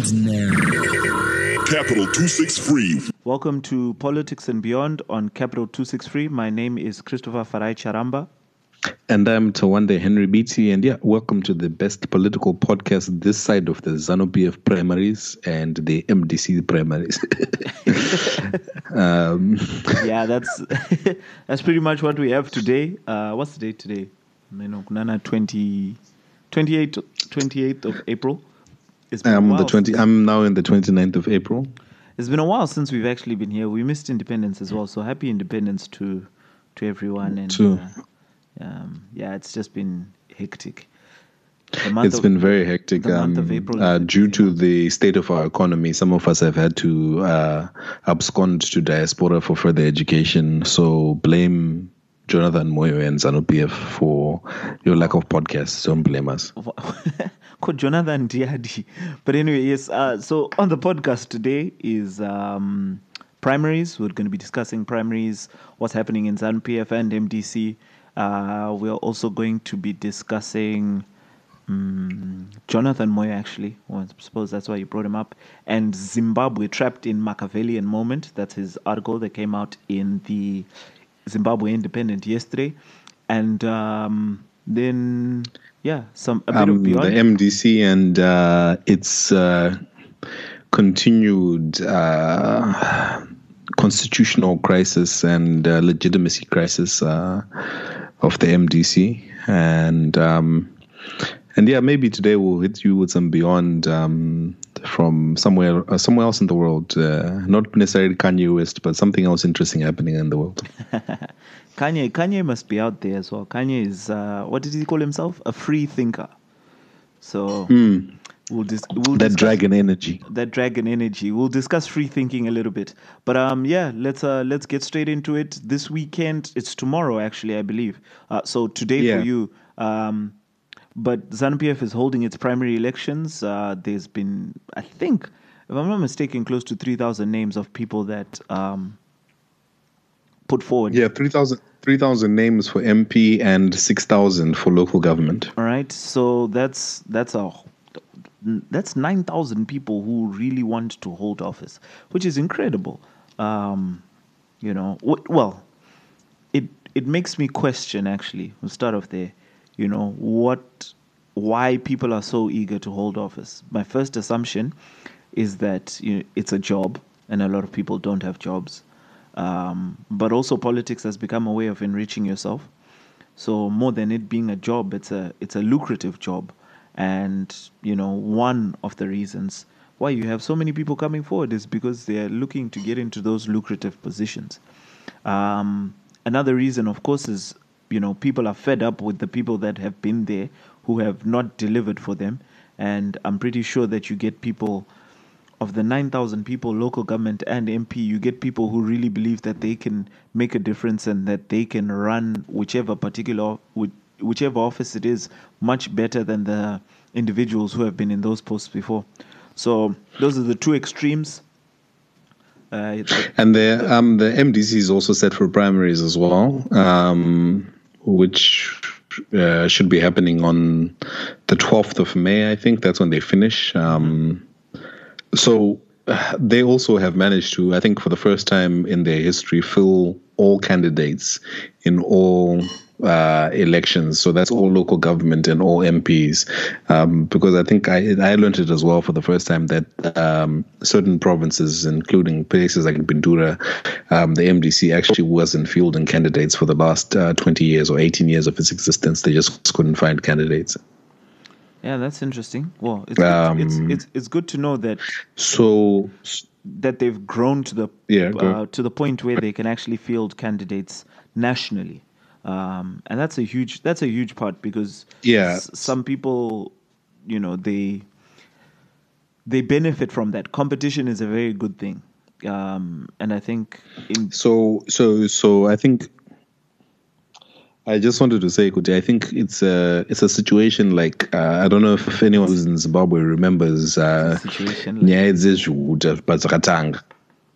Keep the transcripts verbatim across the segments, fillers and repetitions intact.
And now, Capital two sixty-three. Welcome to Politics and Beyond on Capital two sixty-three. My name is Christopher Farai Charamba. And I'm Tawande Henry Beatty, and yeah, welcome to the best political podcast this side of the ZANU-P F primaries and the M D C primaries. um, yeah, that's that's pretty much what we have today. Uh, what's the date today? Nana twenty, twenty-eighth, twenty-eighth of April. It's been I'm a while the twenty. since- I'm now in the twenty-ninth of April. It's been a while since we've actually been here. We missed Independence as well, so happy Independence to to everyone. And Too. uh, um, yeah, it's just been hectic. The month It's of- been very hectic. the month of um, April uh, is a due busy to month. the state of our economy, some of us have had to uh, abscond to diaspora for further education. So blame Jonathan Moyo and ZANU-P F for your lack of podcasts. Don't blame us. Called Jonathan Diadi. But anyway, yes. Uh, so on the podcast today is um, primaries. We're going to be discussing primaries, what's happening in ZANU-P F and M D C. Uh, we're also going to be discussing um, Jonathan Moyo, actually. Well, I suppose that's why you brought him up. And Zimbabwe trapped in Machiavellian moment. That's his article that came out in the Zimbabwe Independent yesterday. And um, then... Yeah, some a bit um, of beyond. the M D C and uh, its uh, continued uh, constitutional crisis and uh, legitimacy crisis uh, of the M D C, and um, and yeah, maybe today we'll hit you with some beyond um, from somewhere uh, somewhere else in the world, uh, not necessarily Kanye West, but something else interesting happening in the world. Kanye, Kanye must be out there as well. Kanye is, uh, what did he call himself? A free thinker. So Mm, we'll, dis- we'll that discuss dragon energy. that dragon energy. We'll discuss free thinking a little bit. But um, yeah, let's uh, let's get straight into it. This weekend, it's tomorrow actually, I believe. Uh, so today Yeah. for you. Um, but ZANU-P F is holding its primary elections. Uh, there's been, I think, if I'm not mistaken, close to three thousand names of people that um, put forward. Yeah, three thousand three thousand names for M P and six thousand for local government. All right, so that's that's a that's nine thousand people who really want to hold office, which is incredible. Um, you know, w- well, it it makes me question. Actually, we'll start off there. You know what? Why people are so eager to hold office? My first assumption is that you know, it's a job, and a lot of people don't have jobs. Um, but also, politics has become a way of enriching yourself. So more than it being a job, it's a it's a lucrative job, and you know one of the reasons why you have so many people coming forward is because they are looking to get into those lucrative positions. Um, another reason, of course, is you know people are fed up with the people that have been there who have not delivered for them, and I'm pretty sure that you get people. Of the nine thousand people, local government and M P, you get people who really believe that they can make a difference and that they can run whichever particular, whichever office it is, much better than the individuals who have been in those posts before. So those are the two extremes. Uh, it's- And the um the M D C is also set for primaries as well, um, which uh, should be happening on the twelfth of May. I think that's when they finish. Um, so uh, they also have managed to, I think, for the first time in their history, fill all candidates in all uh, elections. So that's all local government and all M Ps. Um, because I think I, I learned it as well for the first time that um, certain provinces, including places like Bindura, um, the M D C actually wasn't fielding candidates for the last uh, twenty years or eighteen years of its existence. They just couldn't find candidates. yeah, that's interesting. Well, it's, Um, it's, it's it's it's good to know that So, that they've grown to the Yeah, go. uh, to the point where they can actually field candidates nationally, um, and that's a huge that's a huge part because Yeah. s- some people, you know, they they benefit from that. Competition is a very good thing, um, and I think in So, so, so I think I just wanted to say, Kuti, I think it's a it's a situation like uh, I don't know if anyone who's in Zimbabwe remembers uh, situation. Like, Nyaya dzezviuta padzakatanga.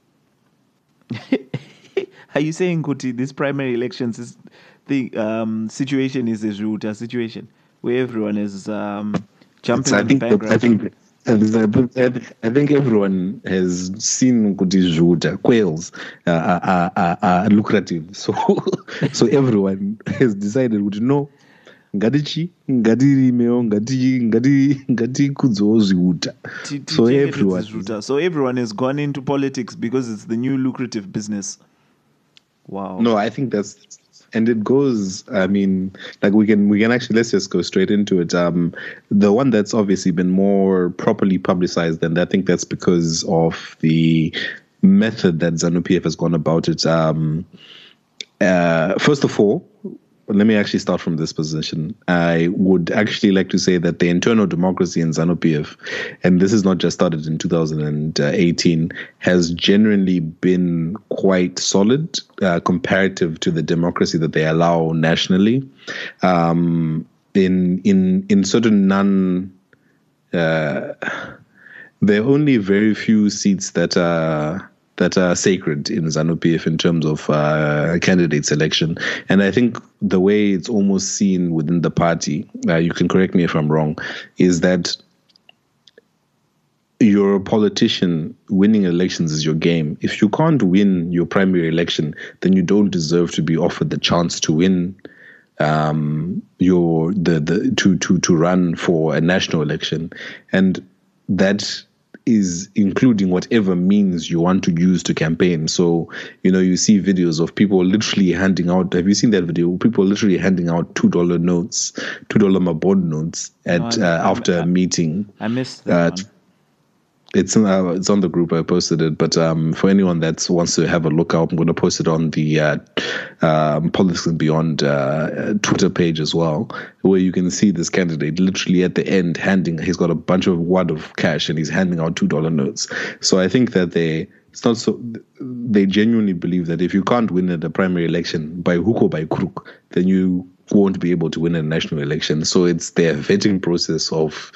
are you saying, Kuti, this primary elections is the um, situation is a Ruta situation where everyone is um, jumping It's, I on think the the, bandwagon? I think And I I think everyone has seen kuti zvuta, quails uh, are, are, are lucrative. So, so everyone has decided kuti no, ngatichi, ngatirimeo, ngati, ngati, ngatikudzewo zviuta. Ti- ti- So tichengete everyone. zviuta. So everyone has gone into politics because it's the new lucrative business. Wow. No, I think that's, and it goes. I mean, like we can we can actually let's just go straight into it. Um, the one that's obviously been more properly publicized, and I think that's because of the method that ZANU-P F has gone about it. Um, uh, first of all, let me actually start from this position. I would actually like to say that the internal democracy in ZANU-P F, and this is not just started in two thousand eighteen, has genuinely been quite solid uh, comparative to the democracy that they allow nationally. Um, in in in certain non, uh, there are only very few seats that are that are sacred in ZANU-P F in terms of uh, candidate selection. And I think the way it's almost seen within the party, uh, you can correct me if I'm wrong, is that you're a politician, winning elections is your game. If you can't win your primary election, then you don't deserve to be offered the chance to win um, your the the to to to run for a national election, and that is including whatever means you want to use to campaign. So, you know, you see videos of people literally handing out, have you seen that video? People literally handing out two dollar notes, two dollar Mabon notes at No, I- uh, after I- a meeting. I missed that Uh, one. It's uh, it's on the group. I posted it, but um, for anyone that wants to have a look out, I'm going to post it on the uh, um, Politics and Beyond uh, Twitter page as well, where you can see this candidate literally at the end handing. He's got a bunch of wad of cash and he's handing out two dollar notes. So I think that they it's not so they genuinely believe that if you can't win at a primary election by hook or by crook, then you won't be able to win a national election. So it's their vetting process of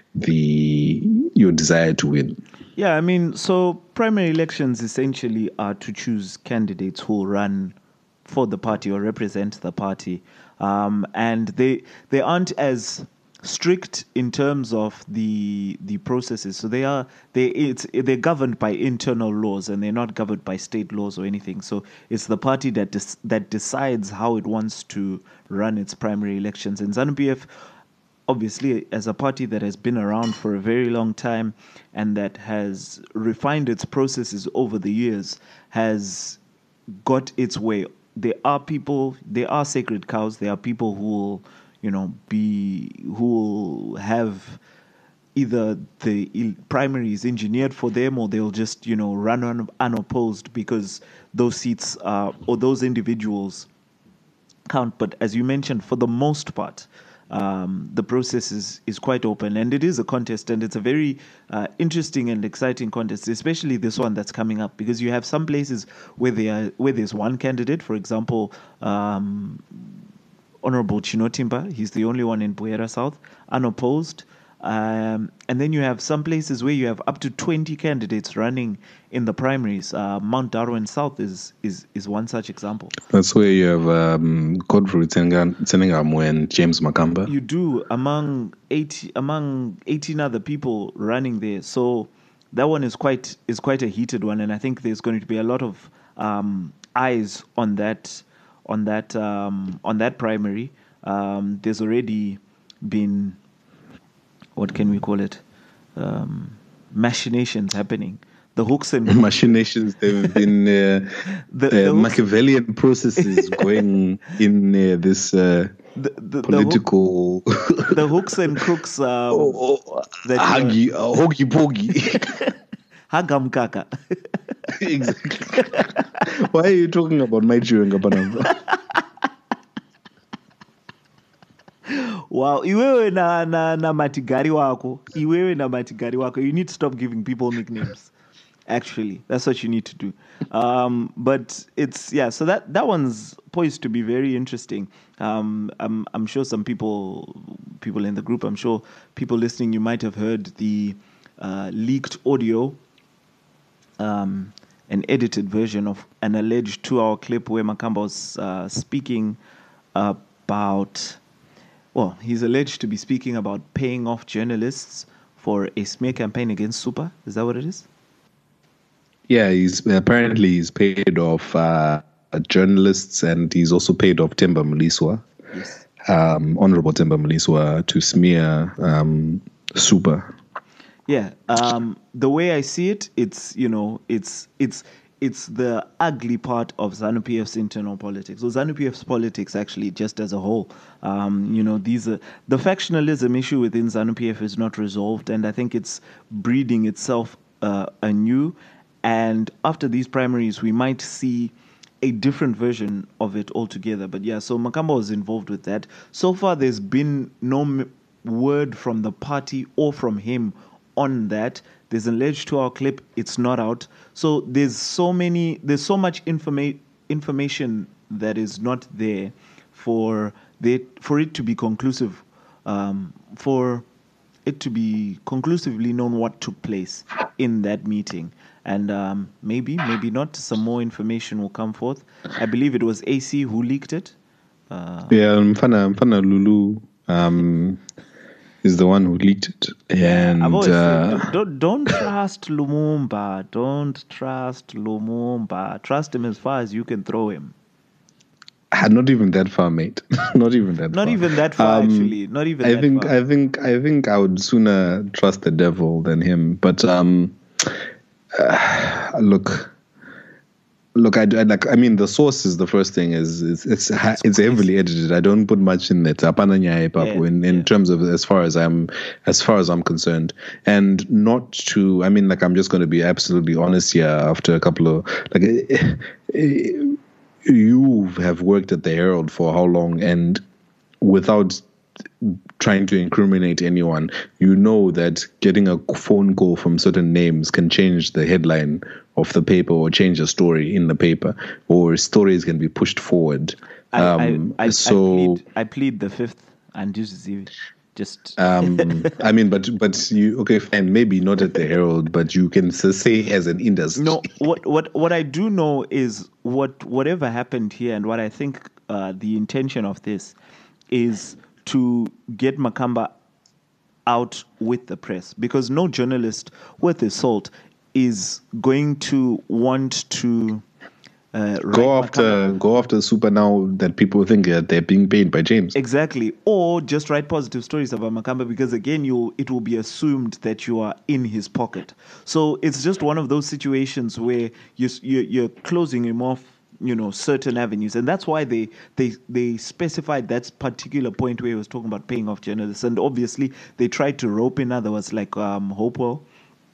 the your desire to win. Yeah, I mean, so primary elections essentially are to choose candidates who run for the party or represent the party, um, and they they aren't as strict in terms of the the processes. So they are they it's they're governed by internal laws and they're not governed by state laws or anything. So it's the party that des- that decides how it wants to run its primary elections. And ZANU-P F, obviously, as a party that has been around for a very long time and that has refined its processes over the years, has got its way. There are people, there are sacred cows, there are people who will, you know, be, who will have either the il- primaries engineered for them or they'll just, you know, run un- unopposed because those seats are, or those individuals count. But as you mentioned, for the most part, um, the process is, is quite open and it is a contest and it's a very uh, interesting and exciting contest, especially this one that's coming up because you have some places where they are, where there's one candidate, for example, um, Honorable Chinotimba, he's the only one in Buera South, unopposed. Um, and then you have some places where you have up to twenty candidates running in the primaries. Uh, Mount Darwin South is, is, is one such example. That's where you have um, Godfrey Tsenengamu and James Makamba. You do among eighty among eighteen other people running there. So that one is quite is quite a heated one, and I think there's going to be a lot of um, eyes on that on that um, on that primary. Um, there's already been, what can we call it, um, machinations happening. The hooks and Machinations, there have been uh, The- uh, the hooks- Machiavellian processes going in uh, this uh, the, the, the, hook, political the hooks and crooks. Um, oh, oh, that huggy, uh, hoggy poggy. Hagamkaka. Exactly. Why are you talking about my chewing Gapanamba? Wow, iwewe na, na, na matigari wako. Iwewe na matigari wako. You need to stop giving people nicknames. Actually, that's what you need to do. Um, but it's, yeah, so that, that one's poised to be very interesting. Um, I'm, I'm sure some people, people in the group, I'm sure people listening, you might have heard the uh, leaked audio, um, an edited version of an alleged two-hour clip where Makamba was uh, speaking about, well, he's alleged to be speaking about paying off journalists for a smear campaign against Super. Is that what it is? Yeah, he's apparently he's paid off uh, journalists, and he's also paid off Themba Mliswa, Yes. um, Honorable Themba Mliswa, to smear um, Super. Yeah. Um, the way I see it, it's you know, it's it's it's the ugly part of ZANU P F's internal politics. So ZANU P F's politics, actually, just as a whole, um, you know, these are, the factionalism issue within ZANU P F is not resolved, and I think it's breeding itself uh, anew. And after these primaries, we might see a different version of it altogether. But yeah, so Makamba was involved with that. So far, there's been no m- word from the party or from him on that. There's an alleged two-hour clip. It's not out. So there's so many, there's so much informa- information that is not there for the, for it to be conclusive, um, for it to be conclusively known what took place in that meeting. And um, maybe, maybe not, some more information will come forth. I believe it was A C who leaked it. Uh, Yeah, Mfana, Mfana Lulu um, is the one who leaked it. And I've always uh, said, don't, don't trust Lumumba. Don't trust Lumumba. Trust him as far as you can throw him. not even that far, mate. not even that Not far. even that far, Um, actually. Not even I that think, far. I think, I think I would sooner trust the devil than him. But um, uh, look. Look, I, I like. I mean, the source is the first thing. Is it's it's, ha- it's heavily edited. I don't put much in it. Apana nyaye papo, Yeah, in in yeah. terms of as far as I'm as far as I'm concerned, and not to. I mean, like I'm just going to be absolutely honest here. After a couple of like, eh, eh, you have worked at the Herald for how long, and without trying to incriminate anyone, you know that getting a phone call from certain names can change the headline of the paper or change a story in the paper, or stories can be pushed forward. I, Um, I, I, so, I, plead, I plead the fifth, and just just um, I mean, but but you okay, fine, maybe not at the Herald, but you can s- say as an industry. No, what what what I do know is what whatever happened here, and what I think uh, the intention of this is to get Makamba out with the press, because no journalist worth his salt is going to want to uh, Go write after Makamba. go after Super now that people think that they're being paid by James. Exactly, or just write positive stories about Makamba, because again, you it will be assumed that you are in his pocket. So it's just one of those situations where you you're, you're closing him off, you know, certain avenues, and that's why they they they specified that particular point where he was talking about paying off journalists, and obviously they tried to rope in others like um, Hopewell,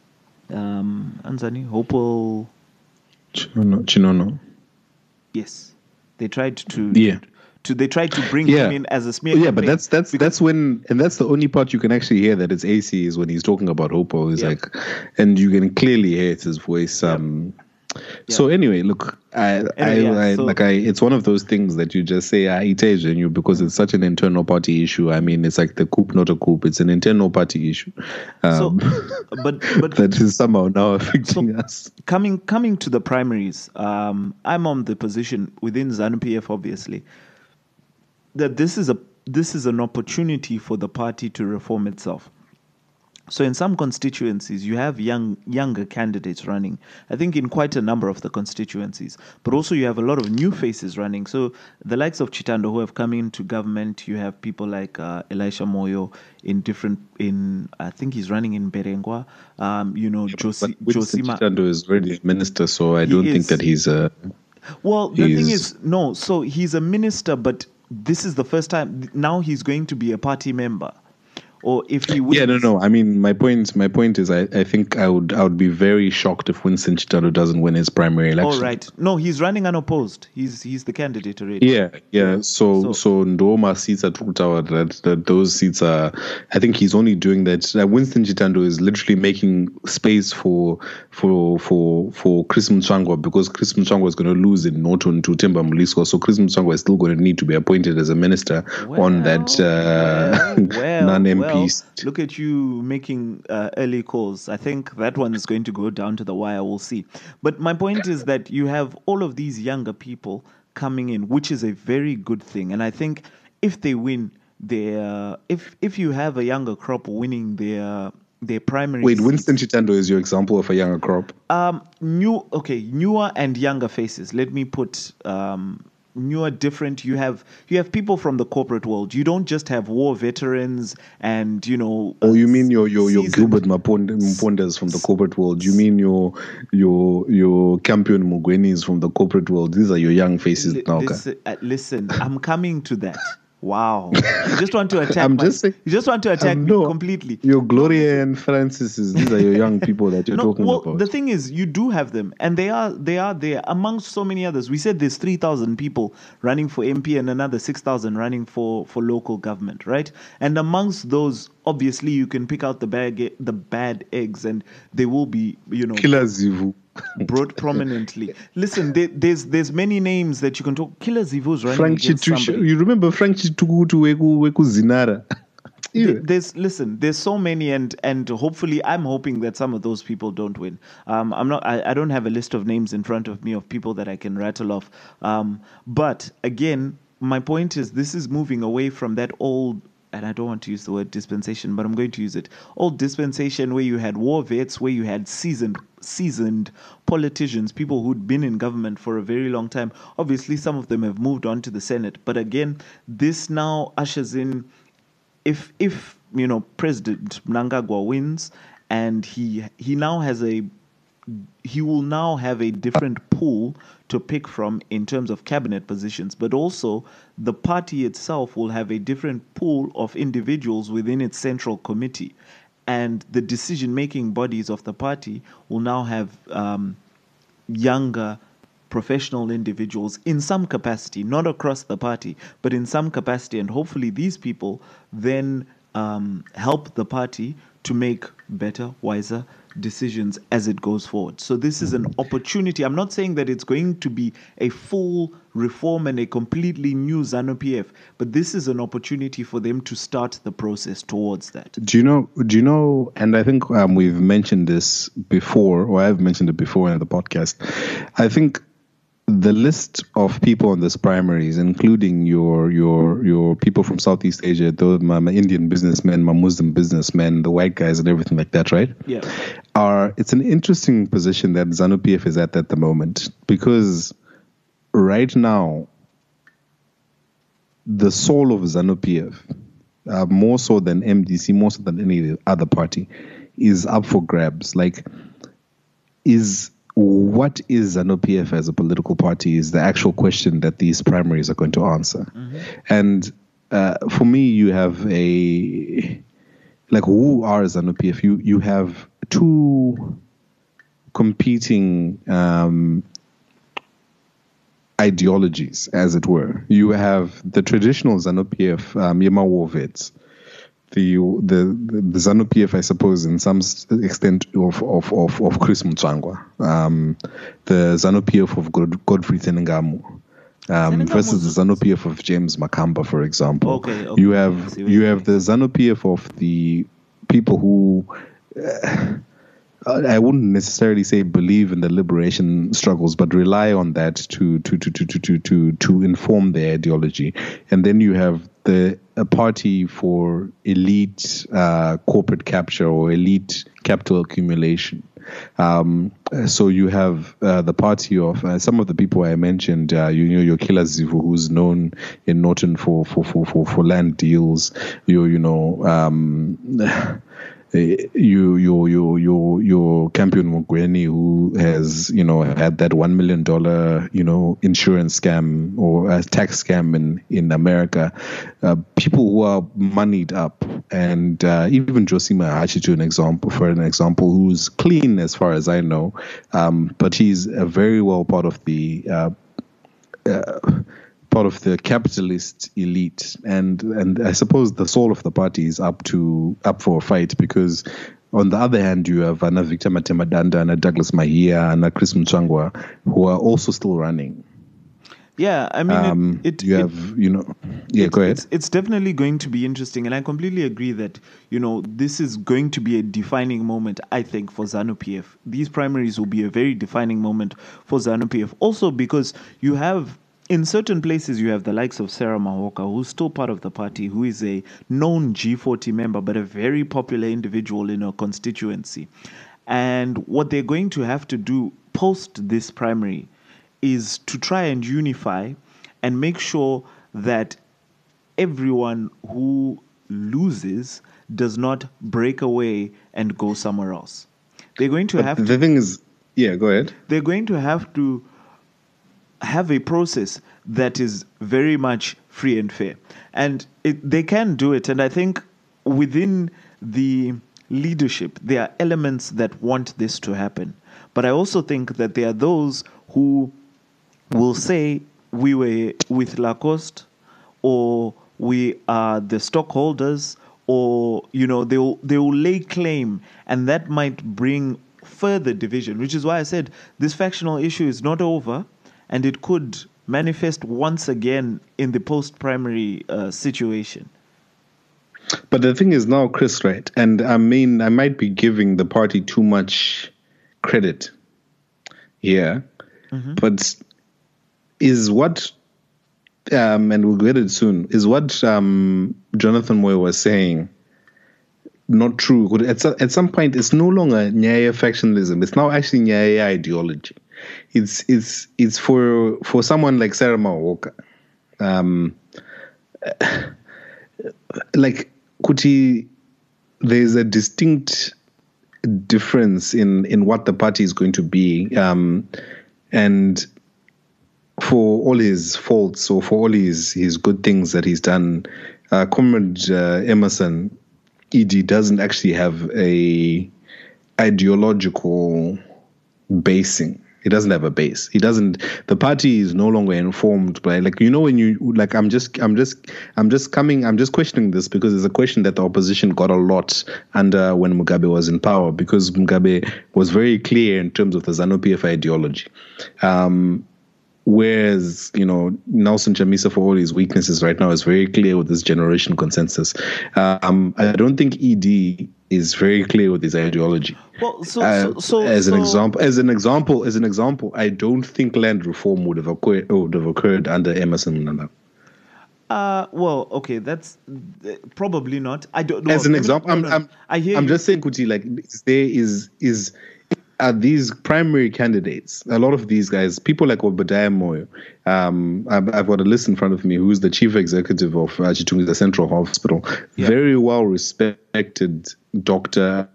um, Anzani Hopewell. Chinono. Chinono. Yes, they tried to Yeah. to they tried to bring Yeah. him in as a smear. Yeah, but campaign that's that's because- that's when, and that's the only part you can actually hear that it's A C is when he's talking about Hopo. He's Yeah. like, and you can clearly hear it's his voice. Um, So anyway, look, I, Anyway, yeah, I, I so- like I. It's one of those things that you just say, I it is you because it's such an internal party issue. I mean, it's like the coup, not a coup. It's an internal party issue. Um, So, but but that is somehow now affecting us. coming coming to the primaries, um, I'm on the position within ZANU P F, obviously, that this is a this is an opportunity for the party to reform itself. So in some constituencies, you have young younger candidates running. I think in quite a number of the constituencies, but also you have a lot of new faces running. So the likes of Chitando who have come into government, you have people like uh, Elisha Moyo in different in I think he's running in Berengwa. Um, you know, Josi, But Winston Josima. Chitando is already a minister, so I He don't is. think that he's a. Well, the thing He's- is, no. So he's a minister, but this is the first time. Now he's going to be a party member, or if he wins, Yeah, no, no. I mean, my point, my point is, I, I think I would, I would be very shocked if Winston Chitando doesn't win his primary election. Oh, right. No, he's running unopposed. He's he's the candidate already. Yeah, yeah. So, So- so, Ndoma seats at Tower, that, that those seats are. I think he's only doing that. Uh, Winston Chitando is literally making space for for for for Chris Mchangwa, because Chris Mchangwa is going to lose in Norton to Themba Mliswa. So Chris Mchangwa is still going to need to be appointed as a minister on that uh, well, well, non-M well, Ps. look at you making uh, early calls. I think that one is going to go down to the wire. We'll see. But my point is that you have all of these younger people coming in, which is a very good thing. And I think if they win, their if if you have a younger crop winning their their primary. Wait, seats. Winston Chitando is your example of a younger crop. Um, new, okay, newer and younger faces. Let me put um, newer, different. You have you have people from the corporate world. You don't just have war veterans and you know. Oh, uh, you mean your your, your seasoned- Gilbert Maponde- Mpondes from the corporate world? You mean your your your Campion Mugwenis from the corporate world? These are your young faces Li- now. okay? listen, uh, listen, I'm coming to that. Wow, you just want to attack. I'm my, just saying- you just want to attack Um, me no, completely. Your Gloria and Francis, these are your young people that you're No, talking well, about. the thing is, you do have them, and they are they are there amongst so many others. We said there's three thousand people running for M P and another six thousand running for, for local government, right? And amongst those, obviously, you can pick out the bad the bad eggs, and they will be, you know, Killer Zivu. brought prominently. Listen, there, there's there's many names that you can talk. Killer Zivu's running Frank against Chitusha. somebody. You remember Frank Chitukutu Weku Weku Zinara? There- Yeah. There's listen. There's so many, and and hopefully, I'm hoping that some of those people don't win. Um, I'm not. I, I don't have a list of names in front of me of people that I can rattle off. Um, but again, my point is, this is moving away from that old. And I don't want to use the word dispensation, but I'm going to use it. Old dispensation where you had war vets, where you had seasoned seasoned politicians, people who'd been in government for a very long time. Obviously, some of them have moved on to the Senate. But again, this now ushers in if if you know President Mnangagwa wins and he he now has a he will now have a different pool to pick from in terms of cabinet positions, but also the party itself will have a different pool of individuals within its central committee, and the decision-making bodies of the party will now have um, younger professional individuals in some capacity, not across the party, but in some capacity. And hopefully these people then um, help the party to make better, wiser decisions as it goes forward. So this is an opportunity. I'm not saying that it's going to be a full reform and a completely new ZANU-P F, but this is an opportunity for them to start the process towards that. Do you know? Do you know? And I think um, we've mentioned this before, or I've mentioned it before in the podcast. I think the list of people in this primaries, including your your your people from Southeast Asia, those my, my Indian businessmen, my Muslim businessmen, the white guys, and everything like that, right? Yeah. Are it's an interesting position that ZANU-P F is at at the moment, because right now the soul of ZANU-P F, uh, more so than M D C, more so than any other party, is up for grabs. Like, is what is ZANU-P F as a political party is the actual question that these primaries are going to answer. Mm-hmm. And uh, for me, you have a, like, who are ZANU-P F? You, you have two competing um, ideologies, as it were. You have the traditional ZANU-P F, um, Yema War vets, the the the ZANU-P F, I suppose, in some extent of of of, of Chris Mutsvangwa, um, the ZANU-P F of God, Godfrey Senengamu, um, versus the ZANU-P F of James Makamba, for example. Okay, okay. You have you have the ZANU-P F of the people who. Uh, I wouldn't necessarily say believe in the liberation struggles, but rely on that to to to to to to to, to inform their ideology. And then you have the a party for elite uh, corporate capture or elite capital accumulation. Um, so you have uh, the party of uh, some of the people I mentioned. Uh, you know, your Killer Zivu, who's known in Norton for for for for, for land deals. Your you know. Um, You, your, your, your, your Campion Mugweni, who has, you know, had that one million dollar, you know, insurance scam or a tax scam in, in America. Uh, people who are moneyed up, and uh, even Josima Hachi, to an example, for an example, who's clean as far as I know, um, but he's a very well part of the. Uh, uh, part of the capitalist elite, and and I suppose the soul of the party is up to up for a fight, because on the other hand you have Anna Victor Matemadanda and a Douglas Mahia and a Chris Mutsvangwa who are also still running. Yeah, I mean, um, it, it, you it, have you know yeah it, go ahead. It's, it's definitely going to be interesting, and I completely agree that, you know, this is going to be a defining moment, I think, for ZANU-P F. These primaries will be a very defining moment for ZANU-P F, also because you have in certain places, you have the likes of Sarah Mahoka, who's still part of the party, who is a known G forty member, but a very popular individual in her constituency. And what they're going to have to do post this primary is to try and unify and make sure that everyone who loses does not break away and go somewhere else. They're going to But have the to, thing is, yeah, go ahead. they're going to have to have a process that is very much free and fair. And it, they can do it. And I think within the leadership, there are elements that want this to happen. But I also think that there are those who will say we were with Lacoste, or we are the stockholders, or, you know, they will, they will lay claim, and that might bring further division, which is why I said this factional issue is not over, and it could manifest once again in the post-primary uh, situation. But the thing is now, Chris, right? And I mean, I might be giving the party too much credit here, mm-hmm. but is what, um, and we'll get it soon, is what um, Jonathan Moyo was saying not true? At, at some point, it's no longer Nyaya factionalism. It's now actually Nyaya ideology. It's it's it's for for someone like Sarah Mahoka. Um, like Kuti, there's a distinct difference in, in what the party is going to be, um, and for all his faults or for all his, his good things that he's done, uh, Comrade uh, Emerson, E D, doesn't actually have a ideological basing. He doesn't have a base. He doesn't. The party is no longer informed by, like, you know, when you like. I'm just. I'm just. I'm just coming. I'm just questioning this because it's a question that the opposition got a lot under when Mugabe was in power, because Mugabe was very clear in terms of the ZANU-P F ideology. Um, Whereas, you know, Nelson Chamisa, for all his weaknesses right now, is very clear with this generation consensus. Um, I don't think E D is very clear with his ideology. Well, so, uh, so, so as an so, example, as an example, as an example, I don't think land reform would have occurred, would have occurred under Emerson Mnangagwa. Uh, well, okay, that's uh, probably not. I don't know. As an example, I'm, I'm, I hear I'm you. just saying, Kuti, like, there is is. Are these primary candidates? A lot of these guys, people like Obadiah Moyo, um, I've, I've got a list in front of me, who's the chief executive of uh, Chitunga Central Hospital, yeah. Very well respected doctor,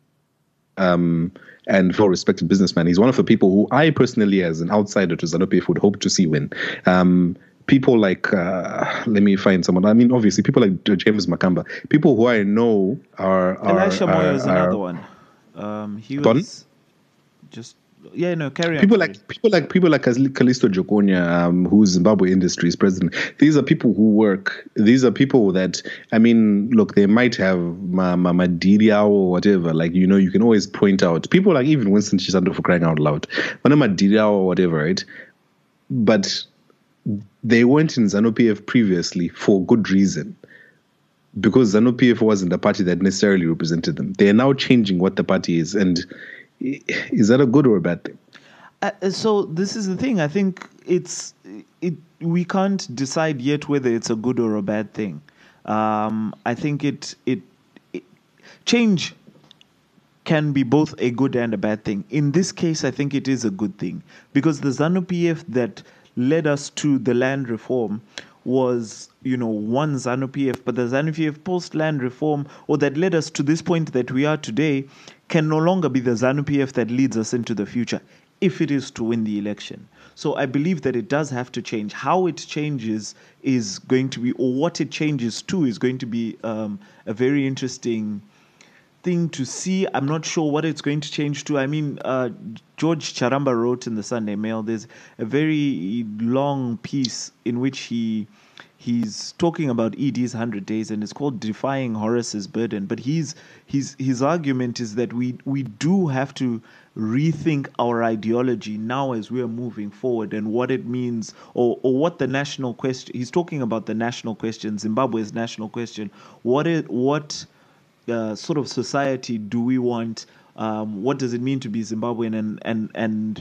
um, and well respected businessman. He's one of the people who I personally, as an outsider to ZANU-P F, would hope to see win. Um, people like, uh, let me find someone. I mean, obviously, people like James Makamba, people who I know are. are Elisha are, Moyo is are, another one. Um, he was. Pardon? Just yeah, no, carry on. People like people like people like Kalisto Jokonya, um, who's Zimbabwe Industries president. These are people who work. These are people that, I mean, look, they might have Mama Madiria or whatever. Like, you know, you can always point out people like even Winston Chisando, for crying out loud, Mama Madiria or whatever, right? But they weren't in ZANU-P F previously for good reason, because ZANU-P F wasn't the party that necessarily represented them. They are now changing what the party is, and is that a good or a bad thing? Uh, so this is the thing. I think it's it. We can't decide yet whether it's a good or a bad thing. Um, I think it, it it change can be both a good and a bad thing. In this case, I think it is a good thing, because the ZANU-P F that led us to the land reform was, you know, one ZANU-P F, but the ZANU-P F post-land reform, or that led us to this point that we are today, can no longer be the ZANU-P F that leads us into the future, if it is to win the election. So I believe that it does have to change. How it changes is going to be, or what it changes to, is going to be um, a very interesting thing to see. I'm not sure what it's going to change to. I mean, uh, George Charamba wrote in the Sunday Mail, there's a very long piece in which he he's talking about E D's one hundred days, and it's called Defying Horace's Burden. But he's, his his argument is that we we do have to rethink our ideology now as we are moving forward, and what it means, or, or what the national question, he's talking about the national question, Zimbabwe's national question. What it, what uh, sort of society do we want? Um, what does it mean to be Zimbabwean, and, and, and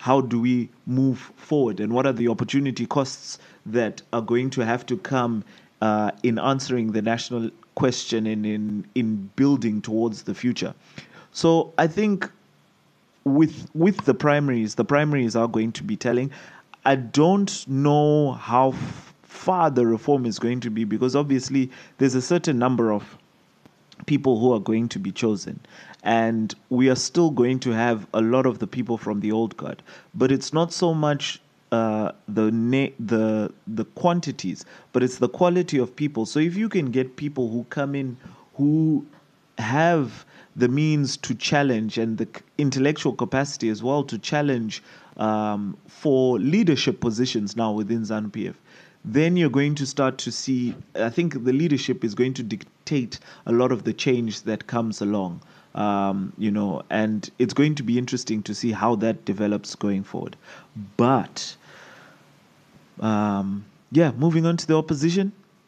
how do we move forward, and what are the opportunity costs that are going to have to come uh, in answering the national question and in in building towards the future. So I think with with the primaries, the primaries are going to be telling. I don't know how f- far the reform is going to be, because obviously there's a certain number of people who are going to be chosen, and we are still going to have a lot of the people from the old guard, but it's not so much uh, the na- the the quantities, but it's the quality of people. So if you can get people who come in who have the means to challenge and the intellectual capacity as well to challenge um, for leadership positions now within ZANU-P F, then you're going to start to see, I think the leadership is going to dictate a lot of the change that comes along, um, you know, and it's going to be interesting to see how that develops going forward. But, um, yeah, moving on to the opposition.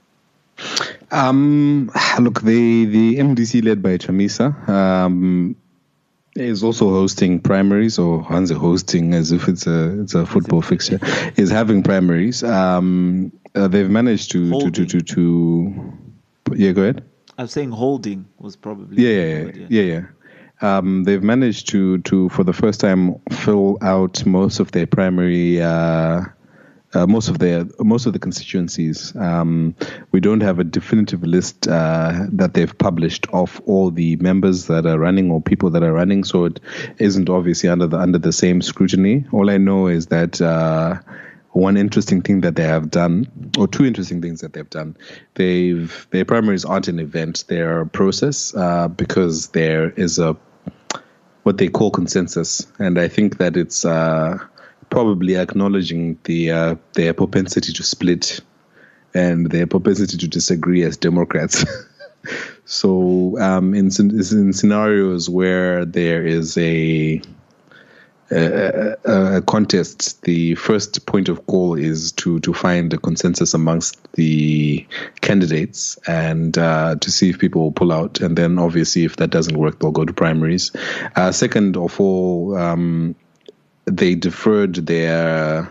Um, look, the, the M D C led by Chamisa um, is also hosting primaries, or Hanze hosting as if it's a it's a football fixture, is having primaries. Um, uh, they've managed to, to, to, to, to, yeah, go ahead. I was saying holding was probably. Yeah, yeah, yeah, yeah. yeah, yeah. Um, they've managed to, to, for the first time, fill out most of their primary uh, Uh, most of the most of the constituencies. Um, we don't have a definitive list uh, that they've published of all the members that are running or people that are running, so it isn't obviously under the under the same scrutiny. All I know is that uh, one interesting thing that they have done, or two interesting things that they've done, they've their primaries aren't an event; they're a process uh, because there is a what they call consensus, and I think that it's. Uh, probably acknowledging the uh, their propensity to split and their propensity to disagree as Democrats. So um, in, in scenarios where there is a, a, a contest, the first point of call is to, to find a consensus amongst the candidates and uh, to see if people will pull out. And then obviously if that doesn't work, they'll go to primaries. Uh, second of all, um, they deferred their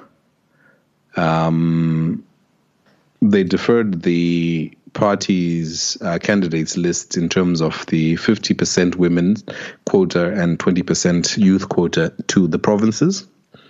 um, they deferred the party's uh, candidates list in terms of the fifty percent women quota and twenty percent youth quota to the provinces.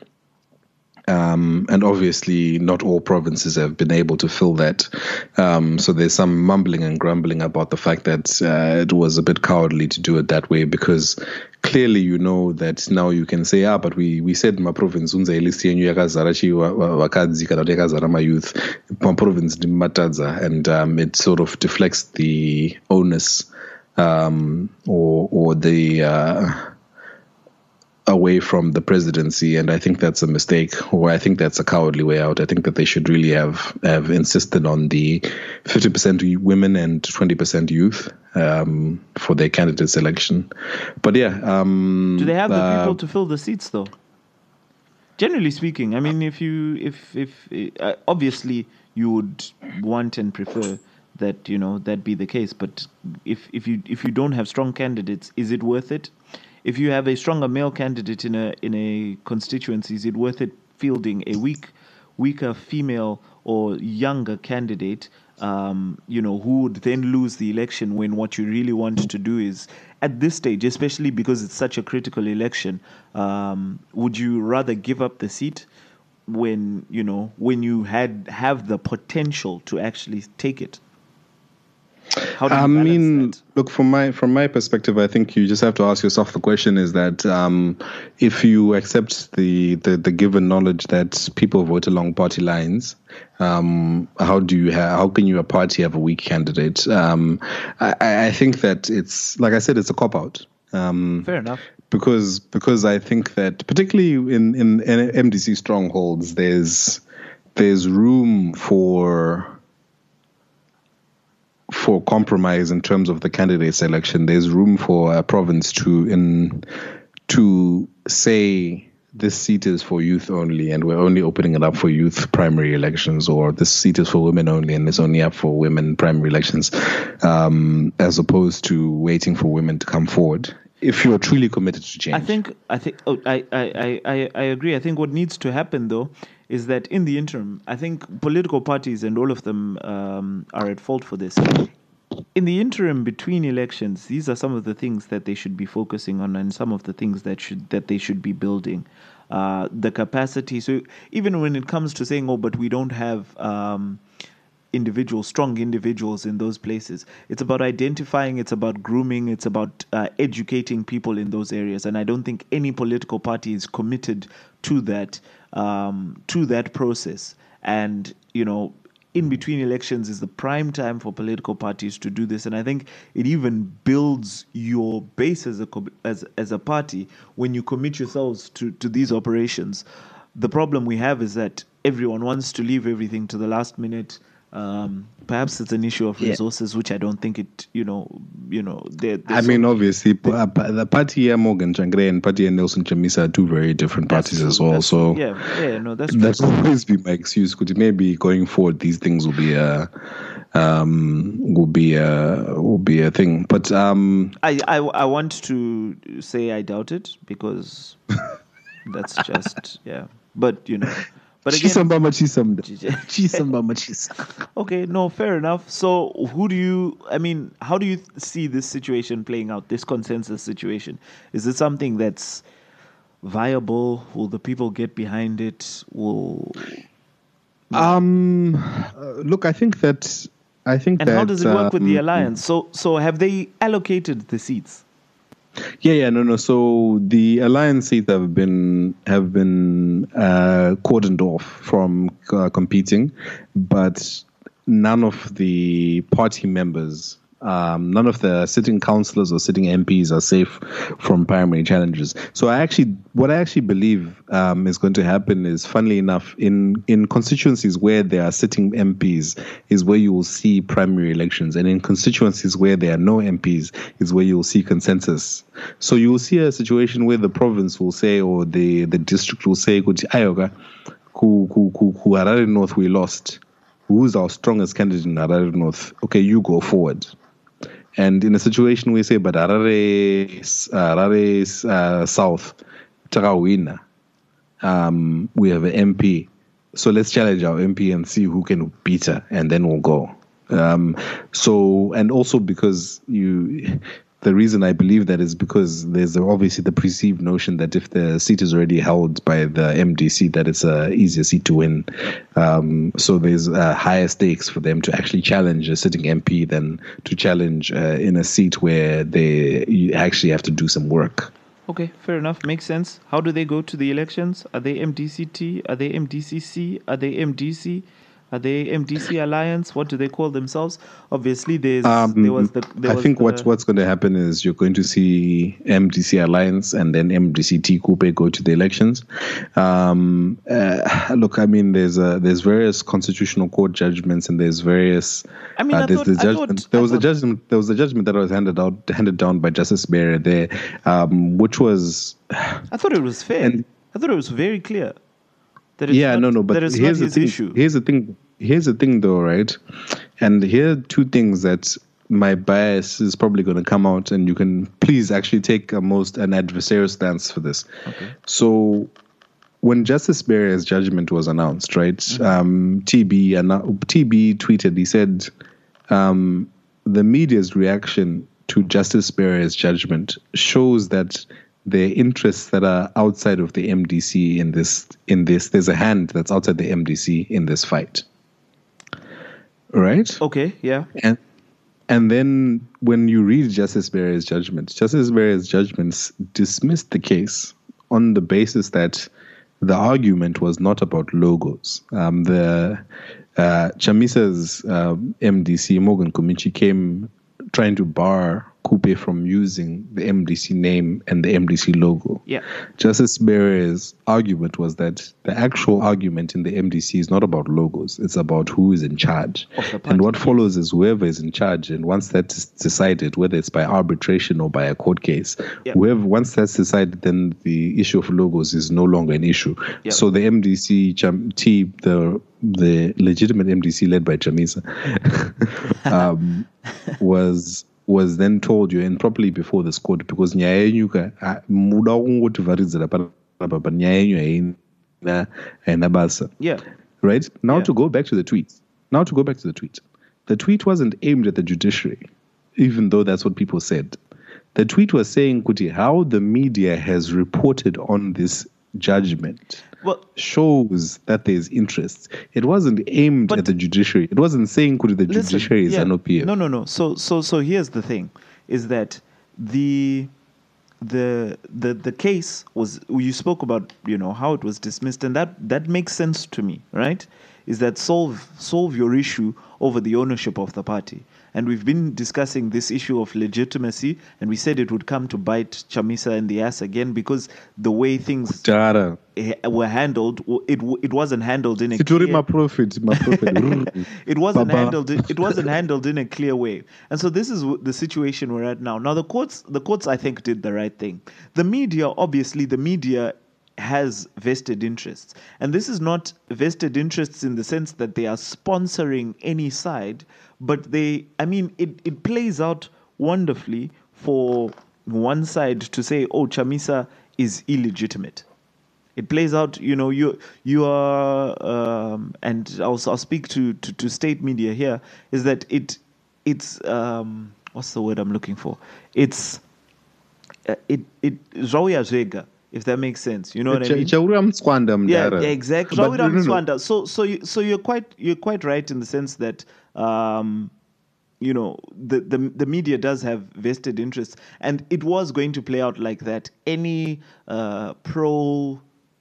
Um, and obviously not all provinces have been able to fill that. Um, so there's some mumbling and grumbling about the fact that uh, it was a bit cowardly to do it that way, because clearly you know that now you can say, ah, but we, we said ma province unza elisi yenyu yakazara chi wakadzi kana kuti yakazara ma youth, ma province ndi matadza, and um, it sort of deflects the onus um, or, or the... Uh, away from the presidency, and I think that's a mistake, or I think that's a cowardly way out. I think that they should really have, have insisted on the fifty percent women and twenty percent youth um, for their candidate selection. But yeah. Um, Do they have the uh, people to fill the seats, though? Generally speaking, I mean, if you, if, if, uh, obviously you would want and prefer that, you know, that be the case, but if, if you, if you don't have strong candidates, is it worth it? If you have a stronger male candidate in a in a constituency, is it worth it fielding a weak, weaker female or younger candidate, um, you know, who would then lose the election, when what you really want to do is, at this stage, especially because it's such a critical election, um, would you rather give up the seat when, you know, when you had have the potential to actually take it? How do you I mean, that? Look, from my from my perspective, I think you just have to ask yourself the question: is that um, if you accept the, the, the given knowledge that people vote along party lines, um, how do you ha- how can you a party have a weak candidate? Um, I, I think that it's, like I said, it's a cop out. Um, Fair enough. Because because I think that particularly in, in, in M D C strongholds, there's there's room for. for compromise in terms of the candidate selection. There's room for a province to in to say this seat is for youth only, and we're only opening it up for youth primary elections, or this seat is for women only, and it's only up for women primary elections, um, as opposed to waiting for women to come forward. if you're truly committed to change. I think I think oh, I, I, I, I agree. I think what needs to happen though is that in the interim, I think political parties and all of them um, are at fault for this. In the interim between elections, these are some of the things that they should be focusing on, and some of the things that should that they should be building. Uh, the capacity. So even when it comes to saying, "Oh, but we don't have." Um, individuals, strong individuals in those places. It's about identifying, it's about grooming, it's about uh, educating people in those areas. And I don't think any political party is committed to that, um, to that process. And, you know, in between elections is the prime time for political parties to do this. And I think it even builds your base as a, as, as a party when you commit yourselves to, to these operations. The problem we have is that everyone wants to leave everything to the last minute. Um, perhaps it's an issue of resources, yeah. which I don't think it, you know, you know. They're, they're I so mean, obviously, they're, the party here, Morgan Changre and party and Nelson Chamisa are two very different parties true, as well. So yeah, yeah, no, that's that's true. Always be my excuse. Could maybe going forward, these things will be a, um, will be a, will be a thing. But um, I, I, I want to say I doubt it because that's just yeah. But you know. But again, okay, no, fair enough. So, who do you? I mean, how do you see this situation playing out? This consensus situation, is it something that's viable? Will the people get behind it? Will um, uh, look, I think that I think and that, how does it work uh, with the alliance? So, so have they allocated the seats? Yeah, yeah, no, no. So the alliance seats have been have been uh, cordoned off from uh, competing, but none of the party members, um, none of the sitting councillors or sitting M Ps are safe from primary challenges. So I actually, what I actually believe um, is going to happen is, funnily enough, in in constituencies where there are sitting M Ps is where you will see primary elections, and in constituencies where there are no M Ps is where you will see consensus. So you will see a situation where the province will say, or the, the district will say, Ayoga, who who who who Harare North we lost. Who's our strongest candidate in Harare North? Okay, you go forward. And in a situation where we say, but Harare, uh, Harare uh, South, Tarawina, um, we have an M P. So let's challenge our M P and see who can beat her, and then we'll go. Um, so, and also because you, the reason I believe that is because there's obviously the perceived notion that if the seat is already held by the M D C, that it's a easier seat to win. Um, so there's uh, higher stakes for them to actually challenge a sitting M P than to challenge uh, in a seat where they you actually have to do some work. Okay, fair enough. Makes sense. How do they go to the elections? Are they M D C T? Are they M D C C? Are they M D C? Are they M D C Alliance? What do they call themselves? Obviously, there's um, there was the. There I was think the, what's what's going to happen is you're going to see M D C Alliance and then M D C T Coupe go to the elections. Um, uh, look, I mean, there's uh, there's various constitutional court judgments, and there's various. I mean, uh, I there's thought, the judgment. I thought, there I was thought, a judgment. There was a judgment that was handed out handed down by Justice Bear there, um, which was. I thought it was fair. And, I thought it was very clear. That it's yeah, not, no, no, but that it's here's not the his thing. issue. Here's the thing. Here's the thing, though, right? And here are two things that my bias is probably going to come out, and you can please actually take a most an adversarial stance for this. Okay. So, when Justice Barrett's judgment was announced, right? Mm-hmm. Um, T B and T B tweeted. He said, um, "The media's reaction to Justice Barrett's judgment shows that the interests that are outside of the M D C in this in this there's a hand that's outside the M D C in this fight." Right? Okay, yeah. And and then when you read Justice Barrett's judgment, Justice Barrett's judgments dismissed the case on the basis that the argument was not about logos. Um, the uh, Chamisa's uh, M D C, Morgan Kumichi, came trying to bar Coupe from using the M D C name and the M D C logo. Yeah. Justice Barrett's argument was that the actual argument in the M D C is not about logos. It's about who is in charge. And what follows is whoever is in charge. And once that's decided, whether it's by arbitration or by a court case, yep. whoever once that's decided, then the issue of logos is no longer an issue. Yep. So the M D C, T, the the legitimate M D C led by Chamisa, um, was was then told you're improperly before this court because nyaya yenyu ka ah, muda kungotivharidzira panapa pa nyaya yenyu haina haina basa. Yeah. Right? Now Yeah. to go back to the tweet. Now to go back to the tweet. The tweet wasn't aimed at the judiciary, even though that's what people said. The tweet was saying, Kuti, how the media has reported on this judgment Well, shows that there's interest. It wasn't aimed But- at the judiciary. It wasn't saying, Kuti, the listen, judiciary is yeah. an O P F. No, no, no. So, so, so here's the thing: is that the the the the case was you spoke about, you know, how it was dismissed, and that that makes sense to me, right? Is that solve solve your issue over the ownership of the party. And we've been discussing this issue of legitimacy, and we said it would come to bite Chamisa in the ass again because the way things Jara. eh, were handled, it w- it wasn't handled in a Situri clear- my prophet, my prophet. it wasn't Baba. handled. It wasn't handled in a clear way, and so this is w- the situation we're at now. Now the courts, the courts, I think, did the right thing. The media, obviously, the media has vested interests, and this is not vested interests in the sense that they are sponsoring any side, but they, I mean, it it plays out wonderfully for one side to say, "Oh, Chamisa is illegitimate." It plays out, you know, you you are, um, and I'll, I'll speak to, to, to state media here, is that it it's um, what's the word I'm looking for? It's uh, it it Rauya Zega, if that makes sense. You know what I mean? Chaura mtswanda Yeah, mdara. yeah, exactly. But Rauya no, no, no. Mswanda. So so you, so you're quite you're quite right in the sense that um, you know, the, the the media does have vested interests, and it was going to play out like that. Any uh, pro.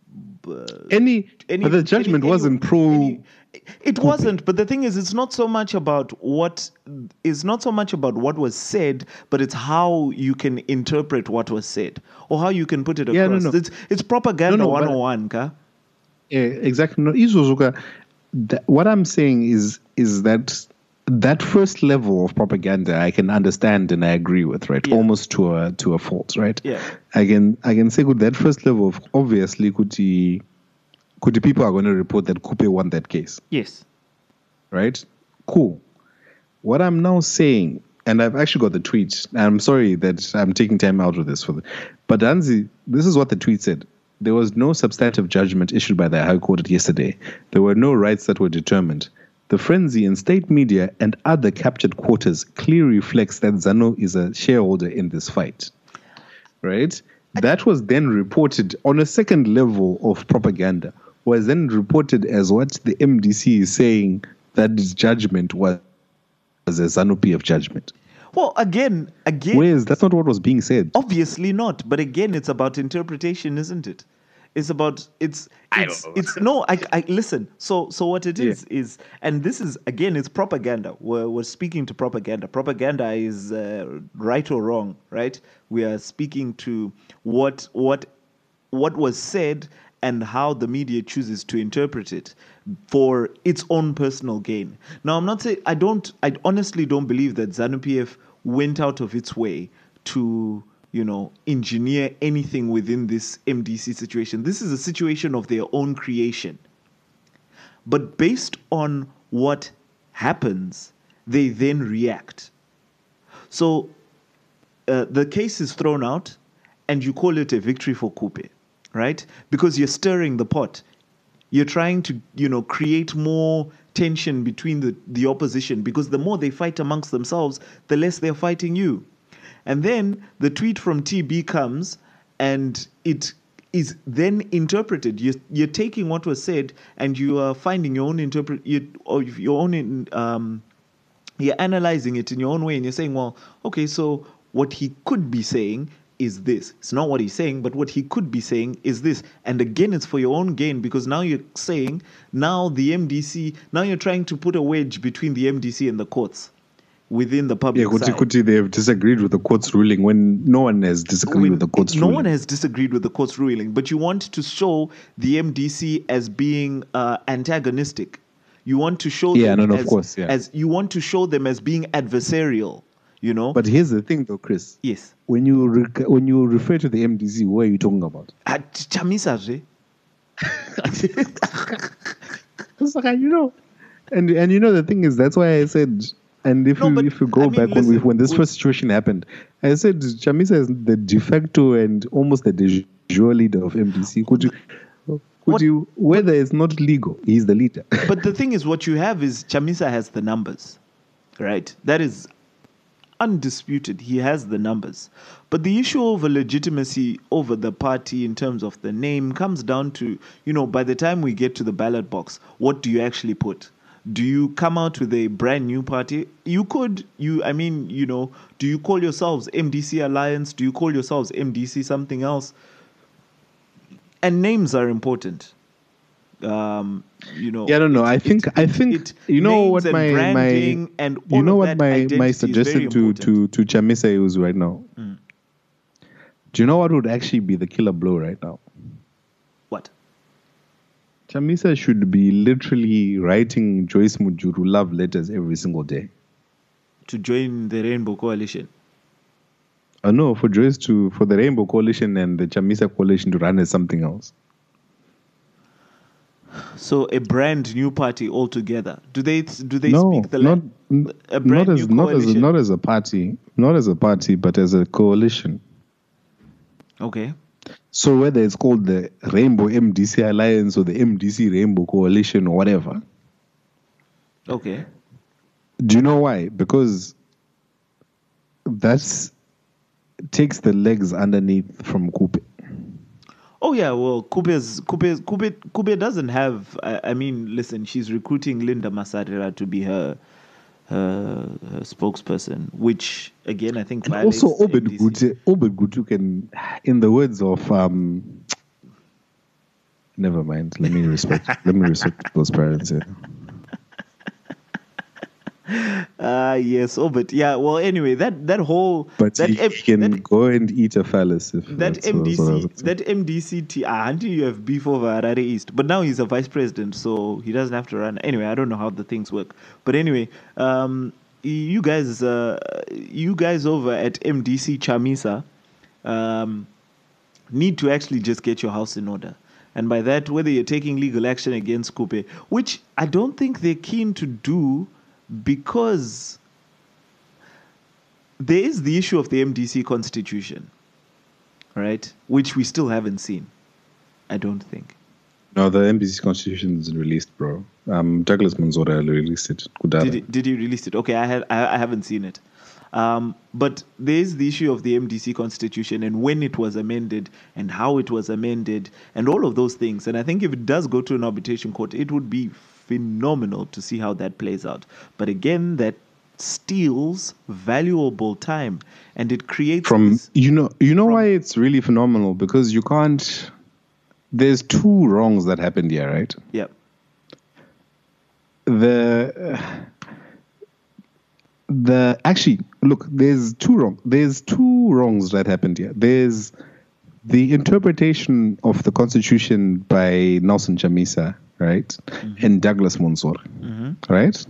Uh, Any, any- but the judgment any- wasn't any- pro. any- it wasn't, but the thing is, it's not so much about what is not so much about what was said, but it's how you can interpret what was said or how you can put it across. Yeah, no, no. It's it's propaganda No, no, but- one oh one, ka? Yeah, exactly. No, Izuzuka, that, what I'm saying is is that that first level of propaganda I can understand and I agree with, right? Yeah. Almost to a to a fault, right? Yeah. I can I can say good that first level of obviously could the could the people are going to report that Kupe won that case, Yes. right? Cool. What I'm now saying, and I've actually got the tweet. and I'm sorry that I'm taking time out of this for the, but Danzi, this is what the tweet said. There was no substantive judgment issued by the High Court yesterday. There were no rights that were determined. The frenzy in state media and other captured quarters clearly reflects that ZANU is a shareholder in this fight. Right? That was then reported on a second level of propaganda, was then reported as what the M D C is saying that this judgment was a ZANU P F judgment. Well, again, again, Whereas that's not what was being said. obviously not. But again, it's about interpretation, isn't it? It's about it's it's it's no. I, I listen. So so what it is is, and this is again, it's propaganda. We're we're speaking to propaganda. Propaganda is uh, right or wrong, right? We are speaking to what what what was said and how the media chooses to interpret it for its own personal gain. Now, I'm not saying I don't. I honestly don't believe that ZANU P F went out of its way to, you know, engineer anything within this M D C situation. This is a situation of their own creation. But based on what happens, they then react. So uh, the case is thrown out, and you call it a victory for Kupe, right? Because you're stirring the pot. You're trying to, you know, create more tension between the, the opposition, because the more they fight amongst themselves, the less they're fighting you. And then the tweet from T B comes, and it is then interpreted. You're, you're taking what was said, and you are finding your own interpret, you, or your own, um, you're analyzing it in your own way, and you're saying, well, okay, so what he could be saying is this. It's not what he's saying, but what he could be saying is this. And again, it's for your own gain, because now you're saying, now the M D C, now you're trying to put a wedge between the M D C and the courts within the public Yeah, Kuti side. Kuti, they have disagreed with the court's ruling when no one has disagreed When with the court's no ruling. one has disagreed with the court's ruling, but you want to show the M D C as being uh, antagonistic. You want to show Yeah, them no, no, of as, course, yeah. as you want to show them as being adversarial. You know, But here's the thing, though, Chris. yes. When you rec- when you refer to the M D C, what are you talking about? Ah, Ch- Chamisa, je. It's like, you know, and and you know the thing is that's why I said And if No, you but, if you go I mean, back when we, listen, when this we- first situation happened, I said Chamisa is the de facto and almost the de jure leader of M D C. Could you, could What- you whether it's not legal, he's the leader. But the thing is, what you have is Chamisa has the numbers, right? That is undisputed. He has the numbers. But the issue over legitimacy over the party in terms of the name comes down to, you know, by the time we get to the ballot box, what do you actually put? Do you come out with a brand new party? You could, you, I mean, you know, do you call yourselves M D C Alliance? Do you call yourselves M D C something else? And names are important. Um, you know, Yeah, I don't know. I think I think it- you know names what and my my branding and you all know of what that my identity my is very suggestion to important. to to Chamisa is right now. Do you know what would actually be the killer blow right now? What? Chamisa should be literally writing Joyce Mujuru love letters every single day. To join the Rainbow Coalition. Uh, no, for Joyce to for the Rainbow Coalition and the Chamisa Coalition to run as something else. So a brand new party altogether. Do they do they no, speak the not language? A n- brand not as new not as coalition. not as a party, not as a party, but as a coalition. Okay. So whether it's called the Rainbow M D C Alliance or the M D C Rainbow Coalition or whatever. Okay. Do you know why? Because that's takes the legs underneath from Coupe. Oh yeah, well, Kube's, Kube, Kube, Kube doesn't have. I, I mean, listen, she's recruiting Linda Masarira to be her, her, her spokesperson, which again I think And violates also, the Obed M D C. Gutu, Obed Gutu can, in the words of, um, never mind. Let me respect. let me respect those parents. Yeah. Ah yes, oh, but yeah. Well, anyway, that that whole But that he, M- he can that, go and eat a phallus if that that's what- M D that's what I C was saying. that M D C T. Ah, until you have beef over Harare East, but now he's a vice president, so he doesn't have to run. Anyway, I don't know how the things work, but anyway, um, you guys, uh, you guys over at M D C Chamisa, um, need to actually just get your house in order. And by that, whether you're taking legal action against Coupe, which I don't think they're keen to do, because there is the issue of the M D C constitution, right? Which we still haven't seen, I don't think. No, the M D C constitution is released, bro. Um, Douglas Manzora released it. Kudara. Did he, did he release it? Okay, I had I, I haven't seen it. Um, but there is the issue of the M D C constitution and when it was amended and how it was amended and all of those things. And I think if it does go to an arbitration court, it would be phenomenal to see how that plays out. But again, that steals valuable time and it creates From this- you know you know from- why it's really phenomenal, because you can't. There's two wrongs that happened here, right? yeah. The the actually look, there's two wrong. There's two wrongs that happened here. There's the interpretation of the Constitution by Nelson Chamisa, right, Mm-hmm. and Douglas Manzora, right.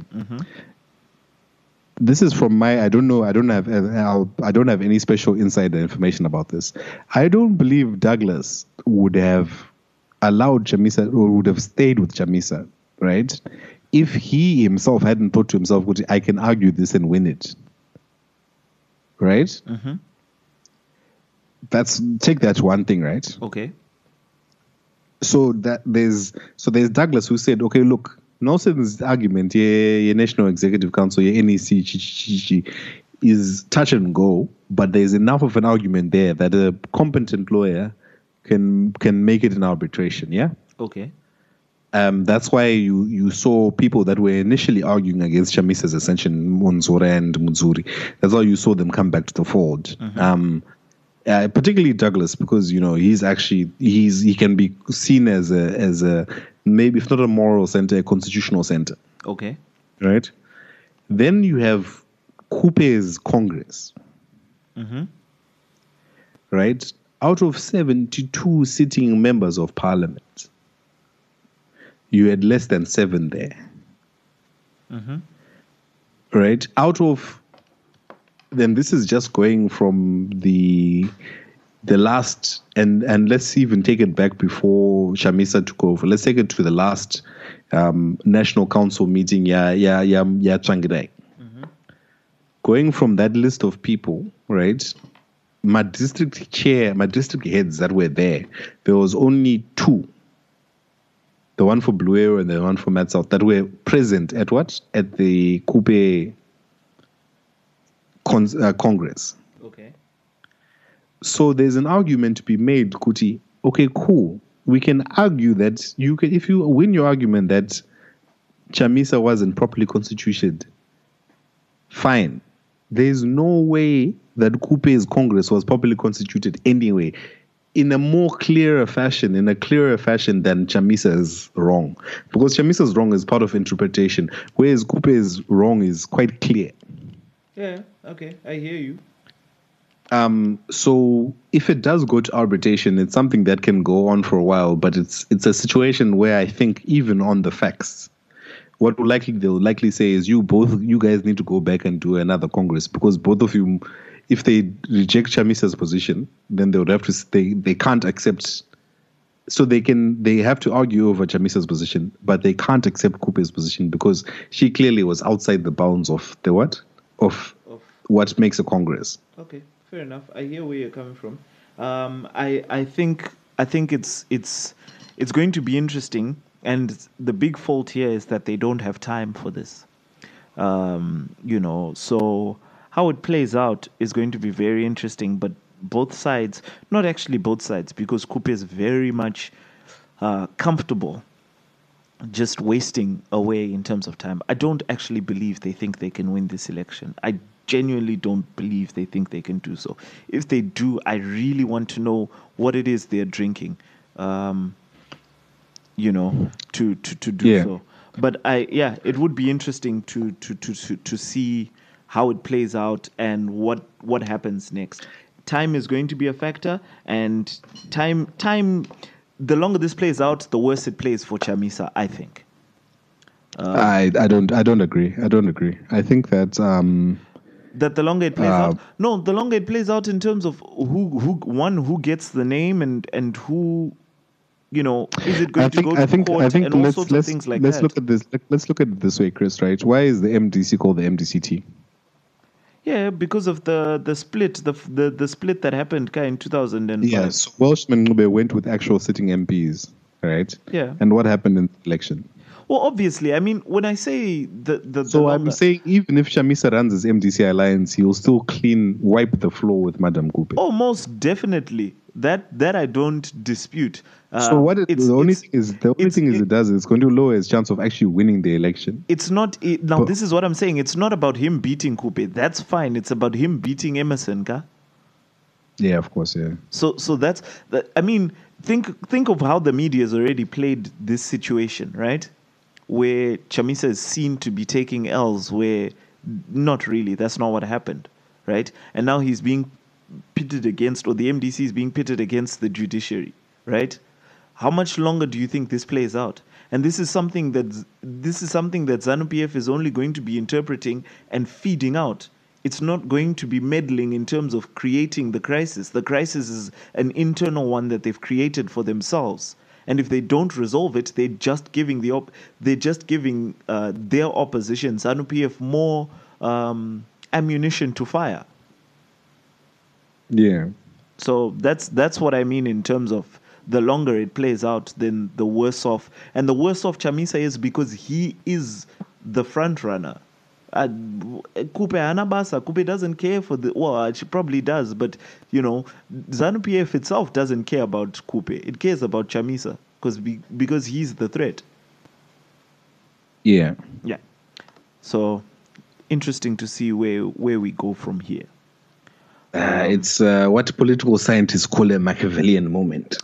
This is from my. I don't know. I don't have. I'll, I don't have any special insider information about this. I don't believe Douglas would have allowed Chamisa or would have stayed with Chamisa, right? If he himself hadn't thought to himself, I can argue this and win it, right? Mm-hmm. That's take that one thing, right? Okay. So that there's so there's Douglas who said, okay, look, Nelson's argument, yeah, your National Executive Council, your N E C, chi, chi, chi, is touch and go, but there's enough of an argument there that a competent lawyer can can make it in arbitration. Yeah. Okay. Um, that's why you, you saw people that were initially arguing against Chamisa's ascension, Manzora and Muzuri. That's why you saw them come back to the fold. Mm-hmm. Um, uh, particularly Douglas, because you know he's actually he's he can be seen as a as a maybe if not a moral center, a constitutional center, Okay. right? Then you have Coupe's Congress, Mm-hmm. right? Out of seventy-two sitting members of parliament, you had less than seven there. Mm-hmm. Right? Out of then this is just going from the the last and and let's even take it back before Chamisa took over. Let's take it to the last um, National Council meeting, yeah, yeah, yeah, yeah, Changirai. going from that list of people, right? My district chair, my district heads that were there, there was only two. The one for Blue Arrow and the one for Mad South that were present at what? At the Kupe con- uh, Congress. Okay. So there's an argument to be made, Kuti. Okay, cool. We can argue that you can, if you win your argument that Chamisa wasn't properly constituted, fine. There's no way that Kupe's Congress was properly constituted anyway, in a more clearer fashion, in a clearer fashion than Chamisa's wrong. Because Chamisa's wrong is part of interpretation, whereas Kupe's wrong is quite clear. Yeah, okay, I hear you. Um, so if it does go to arbitration, it's something that can go on for a while, but it's it's a situation where I think even on the facts, what will likely they'll likely say is you both you guys need to go back and do another Congress, because both of you, if they reject Chamisa's position, then they would have to they they can't accept. So they can they have to argue over Chamisa's position, but they can't accept Kupe's position because she clearly was outside the bounds of the what of, of what makes a Congress. Okay. Fair enough. I hear where you're coming from. Um, I I think I think it's it's it's going to be interesting, and the big fault here is that they don't have time for this. Um, you know, so how it plays out is going to be very interesting. But both sides, not actually both sides, because Kupe is very much uh, comfortable just wasting away in terms of time. I don't actually believe they think they can win this election. I genuinely don't believe they think they can do so. If they do, I really want to know what it is they're drinking, um, you know, to, to, to do yeah. so. But I, yeah, it would be interesting to, to, to, to, to see how it plays out and what, what happens next. Time is going to be a factor, and time, time, the longer this plays out, the worse it plays for Chamisa, I think. Uh, I, I don't, I don't agree. I don't agree. I think that, um, That the longer it plays uh, out, no, the longer it plays out in terms of who, who, one who gets the name and and who, you know, is it going I think, to go to I think, court I think and all let's, sorts let's, of things like let's that. look at this. Let's look at it this way, Chris. Right? Why is the M D C called the M D C T? Yeah, because of the the split, the the, the split that happened in two thousand five. Yeah, so Welshman Ngube went with actual sitting M Ps, right? Yeah. And what happened in the election? Well, obviously, I mean, when I say the the, the So longer, I'm saying even if Chamisa runs his M D C alliance, he'll still clean wipe the floor with Madam Kupe. oh, most definitely. That that I don't dispute. Uh, so what it, it's, the only it's, thing is the only thing is it, it does is it's going to lower his chance of actually winning the election. It's not it, now. But, this is what I'm saying. It's not about him beating Kupe. That's fine. It's about him beating Emerson, ka? Yeah, of course, yeah. So so that's that. I mean, think think of how the media has already played this situation, right? Where Chamisa is seen to be taking L's, where not really. That's not what happened, right? And now he's being pitted against, or the M D C is being pitted against the judiciary, right? How much longer do you think this plays out? And this is something that this is something that ZANU-P F is only going to be interpreting and feeding out. It's not going to be meddling in terms of creating the crisis. The crisis is an internal one that they've created for themselves. And if they don't resolve it, they're just giving the op- they're just giving uh, their opposition, ZANU-P F, more um, ammunition to fire. Yeah. So that's that's what I mean in terms of the longer it plays out, then the worse off. And the worse off Chamisa is because he is the front runner. Uh, Kupe Anabasa, Kupe doesn't care for the, well, she probably does, but, you know, ZANU-P F itself doesn't care about Kupe. It cares about Chamisa because be, because he's the threat. Yeah. Yeah. So, interesting to see where, where we go from here. Uh, it's uh, what political scientists call a Machiavellian moment.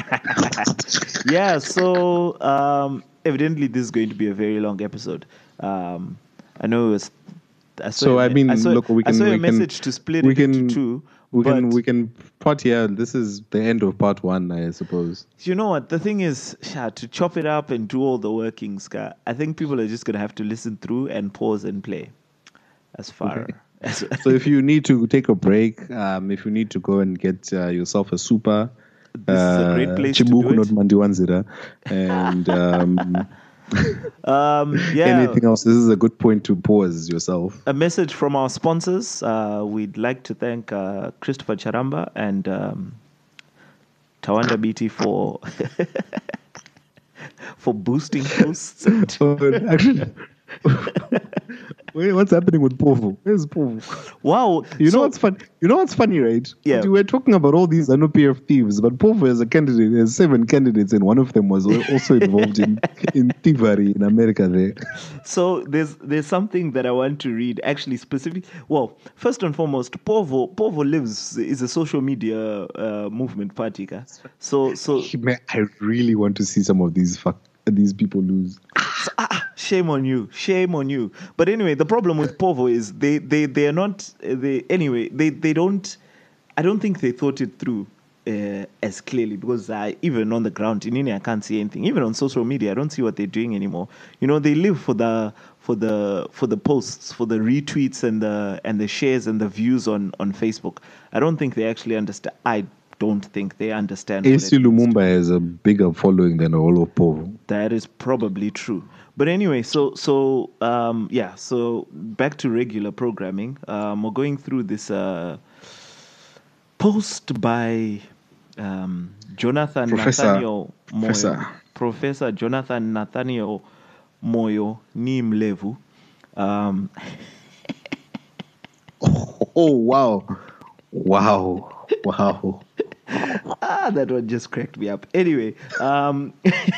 Yeah, so um, evidently this is going to be a very long episode. Um, I know it was. I saw so a, I mean, I saw, look, we can. I saw we a can, message to split we it can, into two. We but can. We can. Part here. This is the end of part one, I suppose. You know what? The thing is, yeah, to chop it up and do all the workings, I think people are just gonna have to listen through and pause and play. As far. Okay. as So if you need to take a break, um, if you need to go and get uh, yourself a super, this uh, is a great place to do Chibuku it. not Mandiwanzira, and um, um, yeah. Anything else? This is a good point to pause yourself. A message from our sponsors. Uh, we'd like to thank uh, Christopher Charamba and um, Tawanda B T for for boosting posts. Oh, actually, wait, what's happening with Povo? Where's Povo? Wow. You so, know what's funny? You know what's funny, right? Yeah. We were talking about all these ZANU P F thieves, but Povo as a candidate has seven candidates, and one of them was also involved in in thievery in America. There. So there's there's something that I want to read. Actually, specifically, well, first and foremost, Povo Povo lives is a social media uh, movement party. Ka? So so Man, I really want to see some of these fuck these people lose. So, ah, shame on you, shame on you. But anyway, the problem with Povo is they they they are not they anyway they they don't. I don't think they thought it through uh, as clearly because I even on the ground in India I can't see anything. Even on social media, I don't see what they're doing anymore. You know, they live for the for the for the posts, for the retweets and the and the shares and the views on on Facebook. I don't think they actually understand. I don't think they understand. A C Lumumba has a bigger following than all of Povo. That is probably true. But anyway, so so um, yeah, so back to regular programming. Um, we're going through this uh, post by um, Jonathan Professor, Nathaniel Moyo. Professor. Professor Jonathan Nathaniel Moyo Nimlevu. Um, oh wow, wow, wow. ah, that one just cracked me up. Anyway, um,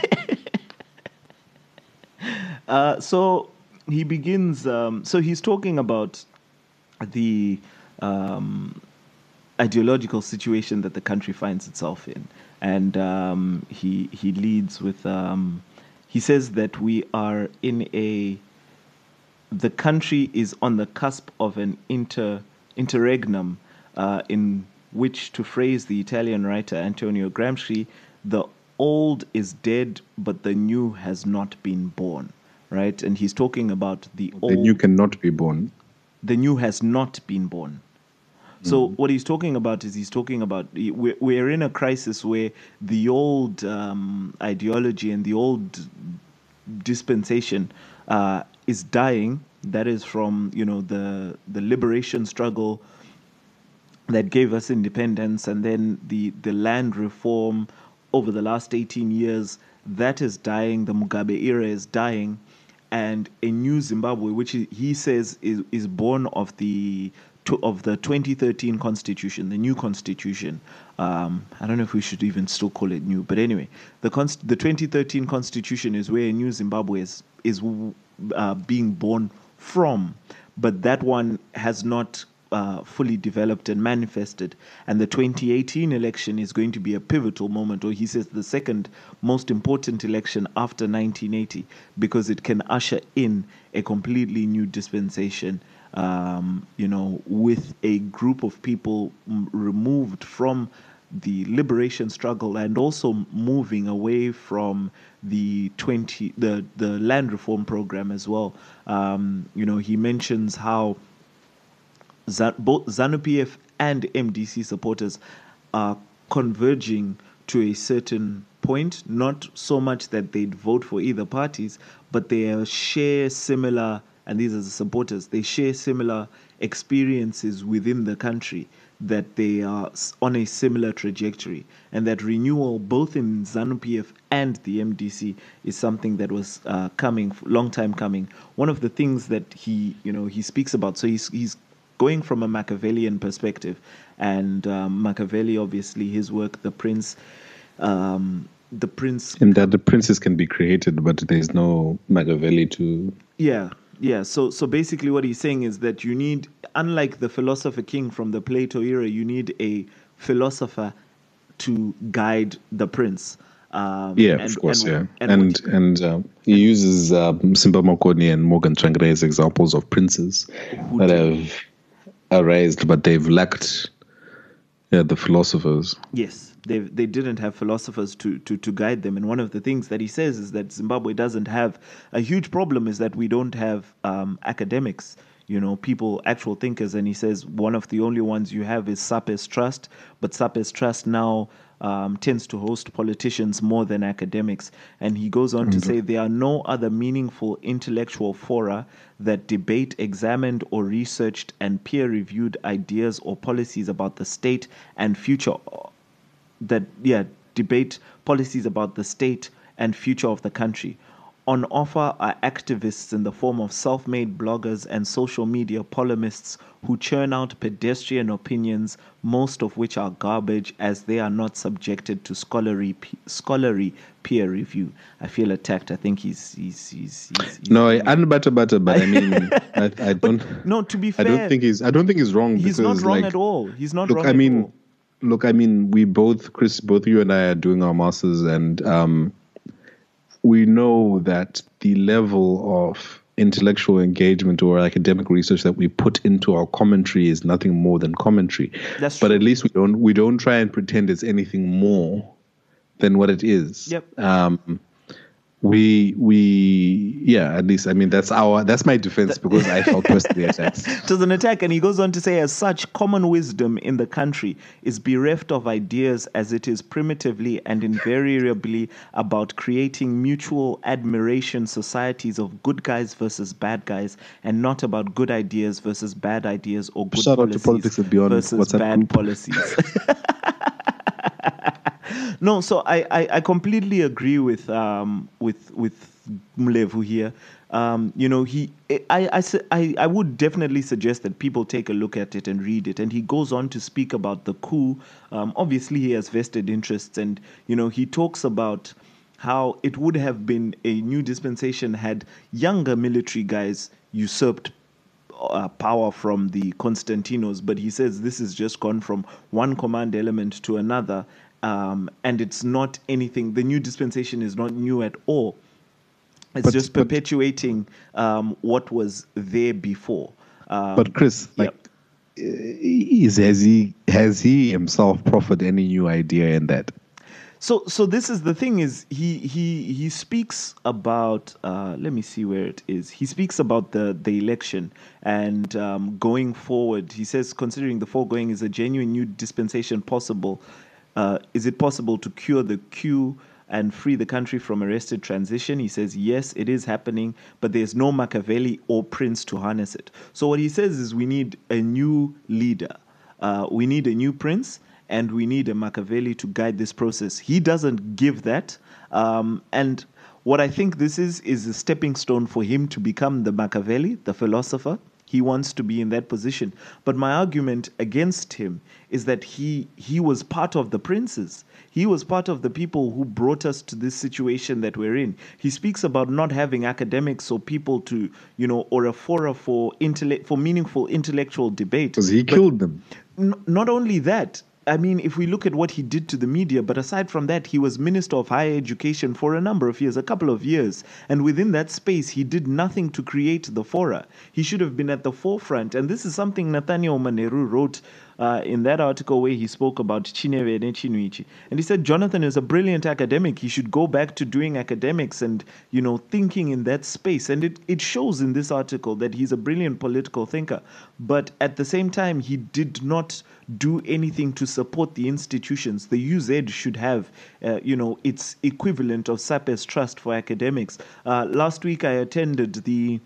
uh, so he begins. Um, so he's talking about the um, ideological situation that the country finds itself in, and um, he he leads with. Um, he says that we are in a. The country is on the cusp of an inter interregnum uh, in. Which, to phrase the Italian writer Antonio Gramsci, the old is dead, but the new has not been born, right? And he's talking about the old. The new cannot be born. The new has not been born. So mm. what he's talking about is he's talking about we're, we're in a crisis where the old um, ideology and the old dispensation uh, is dying. That is from, you know, the the liberation struggle that gave us independence, and then the, the land reform over the last eighteen years, that is dying. The Mugabe era is dying, and a new Zimbabwe, which he says is, is born of the of the twenty thirteen constitution, the new constitution. Um, I don't know if we should even still call it new, but anyway, the const- the twenty thirteen constitution is where a new Zimbabwe is is uh, being born from, but that one has not Uh, fully developed and manifested, and the twenty eighteen election is going to be a pivotal moment, or he says the second most important election after nineteen eighty, because it can usher in a completely new dispensation, um, you know, with a group of people m- removed from the liberation struggle and also moving away from the twenty the the land reform program as well. Um, you know, he mentions how both ZANU P F and M D C supporters are converging to a certain point, not so much that they'd vote for either parties, but they share similar, and these are the supporters, they share similar experiences within the country, that they are on a similar trajectory, and that renewal both in ZANU P F and the M D C is something that was uh, coming, long time coming. One of the things that he, you know, he speaks about, so he's he's going from a Machiavellian perspective, and um, Machiavelli, obviously, his work, The Prince, um, The Prince, and that the princes can be created, but there is no Machiavelli to. Yeah, yeah. So, so basically, what he's saying is that you need, unlike the philosopher king from the Plato era, you need a philosopher to guide the prince. Um, yeah, and, of course, and, yeah, and and and, and uh, he uses uh, Simba Makoni and Morgan Tsvangirai as examples of princes that did. have erased, but they've lacked yeah, the philosophers. Yes, they they didn't have philosophers to, to, to guide them. And one of the things that he says is that Zimbabwe doesn't have a huge problem is that we don't have um, academics, you know, people, actual thinkers. And he says one of the only ones you have is Sapes Trust, but Sapes Trust now um, tends to host politicians more than academics. And he goes on to say there are no other meaningful intellectual fora that debate examined or researched and peer-reviewed ideas or policies about the state and future that yeah debate policies about the state and future of the country. On offer are activists in the form of self-made bloggers and social media polemists who churn out pedestrian opinions, most of which are garbage as they are not subjected to scholarly scholarly peer review. I feel attacked. I think he's he's he's, he's, he's no, and butter butter, but I mean, I, I don't. But, no, to be fair, I don't think he's. I don't think he's wrong. He's because, not wrong like, at all. He's not look, wrong I mean, at all. Look, I mean, we both, Chris, both you and I are doing our masters, and um, we know that the level of intellectual engagement or academic research that we put into our commentary is nothing more than commentary. That's but true. At least we don't we don't try and pretend it's anything more than what it is. Yep. Um, we we yeah. At least I mean that's our that's my defense because I felt personally attacked. It was an attack, and he goes on to say, as such, common wisdom in the country is bereft of ideas, as it is primitively and invariably about creating mutual admiration societies of good guys versus bad guys, and not about good ideas versus bad ideas or good Shout out to policies Politics and Beyond versus WhatsApp bad group. policies. No, so I, I, I completely agree with um with with Mlevu here. Um, you know, he I, I, I, I would definitely suggest that people take a look at it and read it. And he goes on to speak about the coup. Um, obviously, he has vested interests, and you know, he talks about how it would have been a new dispensation had younger military guys usurped Uh, power from the Constantinos, but he says this has just gone from one command element to another, um, and it's not anything. The new dispensation is not new at all. It's But- just but- perpetuating um, what was there before. Um, But Chris, like, is has he has he himself proffered any new idea in that? So, so this is the thing: is he he he speaks about? Uh, let me see where it is. He speaks about the the election and um, going forward. He says, considering the foregoing, is a genuine new dispensation possible? Uh, is it possible to cure the queue and free the country from arrested transition? He says, yes, it is happening, but there's no Machiavelli or Prince to harness it. So what he says is, we need a new leader. Uh, we need a new prince. And we need a Machiavelli to guide this process. He doesn't give that. Um, and what I think this is, is a stepping stone for him to become the Machiavelli, the philosopher. He wants to be in that position. But my argument against him is that he he was part of the princes. He was part of the people who brought us to this situation that we're in. He speaks about not having academics or people to, you know, or a fora for intellect, for meaningful intellectual debate. Because he But killed them. n- not only that, I mean, if we look at what he did to the media, but aside from that, he was Minister of Higher Education for a number of years, a couple of years. And within that space, he did nothing to create the fora. He should have been at the forefront. And this is something Nathaniel Maneru wrote uh, in that article where he spoke about Chineve and Chinuichi. And he said, Jonathan is a brilliant academic. He should go back to doing academics and, you know, thinking in that space. And it, it shows in this article that he's a brilliant political thinker. But at the same time, he did not do anything to support the institutions. The U Z should have, uh, you know, its equivalent of SAPES Trust for academics. Uh, last week, I attended the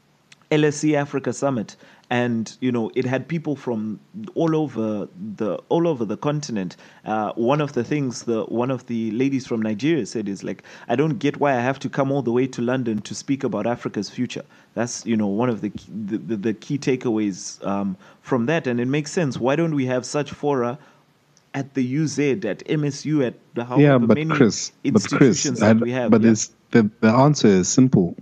L S E Africa Summit, and you know, it had people from all over the all over the continent. Uh, one of the things the one of the ladies from Nigeria said is like, I don't get why I have to come all the way to London to speak about Africa's future. That's, you know, one of the key, the, the, the key takeaways um, from that, and it makes sense. Why don't we have such fora at the U Z, at M S U, at the however Yeah, but many Chris, but institutions Chris, that I- we have? but yeah? it's, the the answer is simple.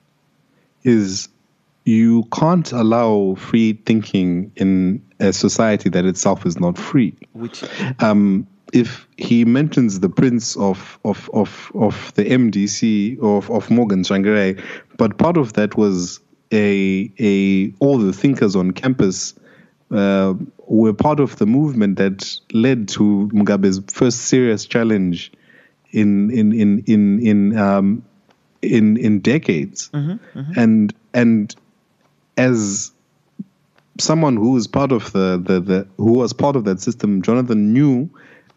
Is you can't allow free thinking in a society that itself is not free. Which Um, if he mentions the prince of of of, of the M D C of, of Morgan Tsvangirai, but part of that was a a all the thinkers on campus uh, were part of the movement that led to Mugabe's first serious challenge in in in in in um, in, in decades, mm-hmm, mm-hmm. and and as someone who is part of the, the, the who was part of that system, Jonathan knew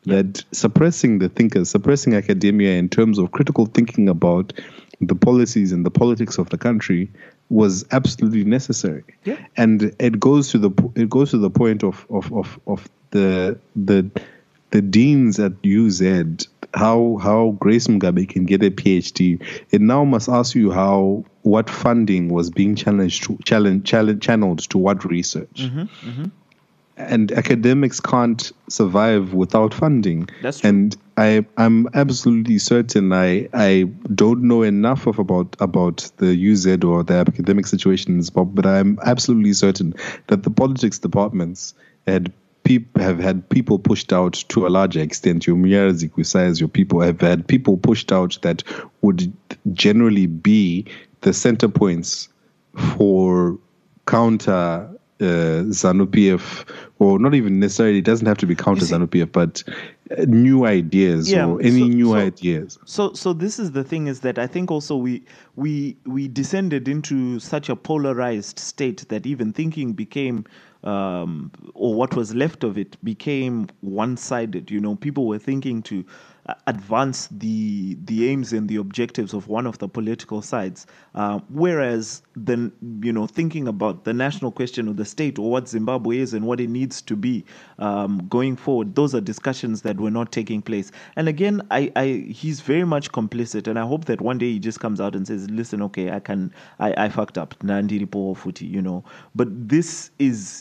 that suppressing the thinkers, suppressing academia in terms of critical thinking about the policies and the politics of the country was absolutely necessary. Yeah. And it goes to the it goes to the point of of of, of the the the deans at U Z, how how Grace Mugabe can get a PhD. It now must ask you how what funding was being challenged to, challenge, challenge, channeled to what research. Mm-hmm, mm-hmm. And academics can't survive without funding. That's true. And I, I'm absolutely certain I I don't know enough of about about the U Z or the academic situations, but, but I'm absolutely certain that the politics departments had peop, have had people pushed out to a larger extent. Your Miyara Zikusais, your people have had people pushed out that would generally be the center points for counter Uh, ZANU-P F, or not even necessarily, it doesn't have to be counter ZANU-P F, but uh, new ideas yeah, or any so, new so, ideas. So, so this is the thing: is that I think also we we we descended into such a polarized state that even thinking became, um, or what was left of it became one-sided. You know, people were thinking to uh, advance the the aims and the objectives of one of the political sides, uh, whereas then you know thinking about the national question of the state or what Zimbabwe is and what it needs to be um, going forward, those are discussions that were not taking place. And again, I, I he's very much complicit, and I hope that one day he just comes out and says, "Listen, okay, I can, I, I fucked up, Nandiripo Futi," you know. But this is.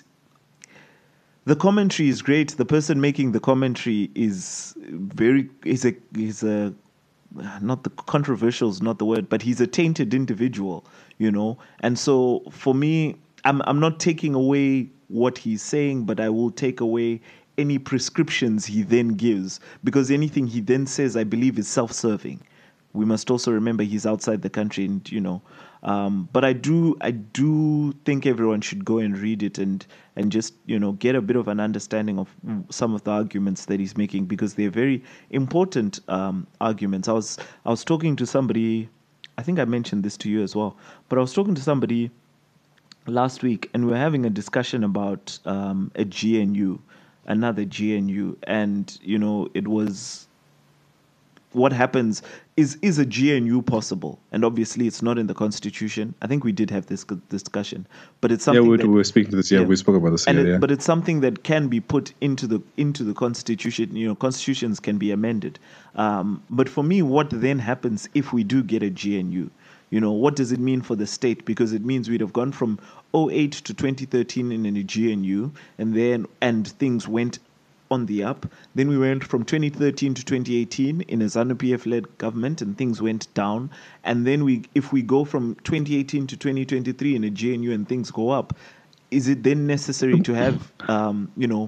The commentary is great. The person making the commentary is very is a is a not the controversial is not the word, but he's a tainted individual, you know. And so for me, I'm I'm not taking away what he's saying, but I will take away any prescriptions he then gives, because anything he then says, I believe, is self-serving. We must also remember he's outside the country, and you know. Um, but I do, I do think everyone should go and read it and and just you know get a bit of an understanding of some of the arguments that he's making, because they're very important um, arguments. I was I was talking to somebody, I think I mentioned this to you as well, but I was talking to somebody last week, and we were having a discussion about um, a G N U, another G N U, and you know it was. What happens is is a G N U possible? And obviously, it's not in the constitution. I think we did have this discussion, but it's something. Yeah, we, that, we were speaking to this. Yeah, yeah, we spoke about this. And Yeah, it, yeah. But it's something that can be put into the into the constitution. You know, constitutions can be amended. Um, but for me, what then happens if we do get a G N U? You know, what does it mean for the state? Because it means we'd have gone from oh eight to twenty thirteen in a G N U, and then and things went on the up. Then we went from twenty thirteen to twenty eighteen in a ZANU-P F-led government, and things went down. And then we, if we go from twenty eighteen to twenty twenty-three in a G N U and things go up, is it then necessary to have, um, you know,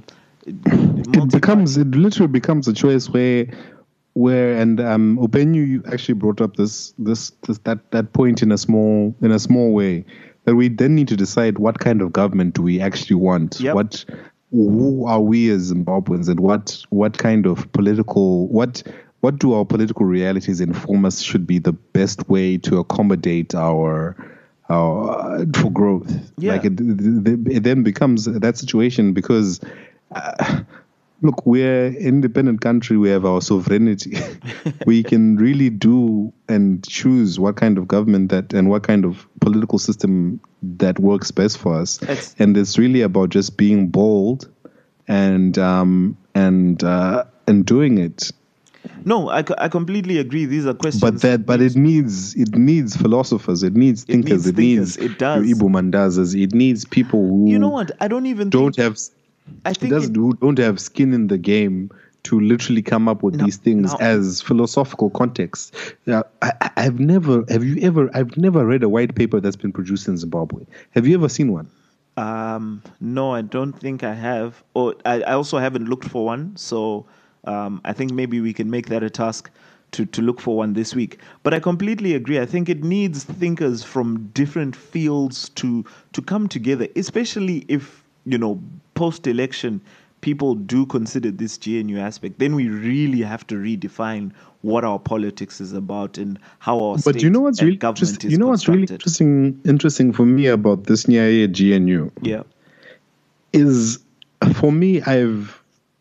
it becomes it literally becomes a choice where, where and um, Upenyu, you actually brought up this this, this that that point in a small in a small way, that we then need to decide what kind of government do we actually want. Yep. What Who are we as Zimbabweans, and what what kind of political what what do our political realities inform us should be the best way to accommodate our our uh, for growth? Yeah. Like it, it, it then becomes that situation because uh, look, we're an independent country. We have our sovereignty. We can really do and choose what kind of government that and what kind of political system that works best for us. It's, and it's really about just being bold and um, and uh, and doing it. No, I, I completely agree. These are questions. But that but it needs it needs philosophers. It needs thinkers. It needs, it, needs it does. Ibu Mandazas. It needs people who you know what? I don't even don't think, have. I think it doesn't, it, who don't have skin in the game to literally come up with no, these things no. as philosophical context. Yeah, I, I've never, have you ever, I've never read a white paper that's been produced in Zimbabwe. Have you ever seen one? Um, no, I don't think I have. Or I, I also haven't looked for one. So um, I think maybe we can make that a task to, to look for one this week. But I completely agree. I think it needs thinkers from different fields to to come together, especially if, you know, post-election, people do consider this G N U aspect. Then we really have to redefine what our politics is about and how our but state you know what's and really government is you know what's really interesting interesting for me about this Nyaye G N U yeah is, for me, I've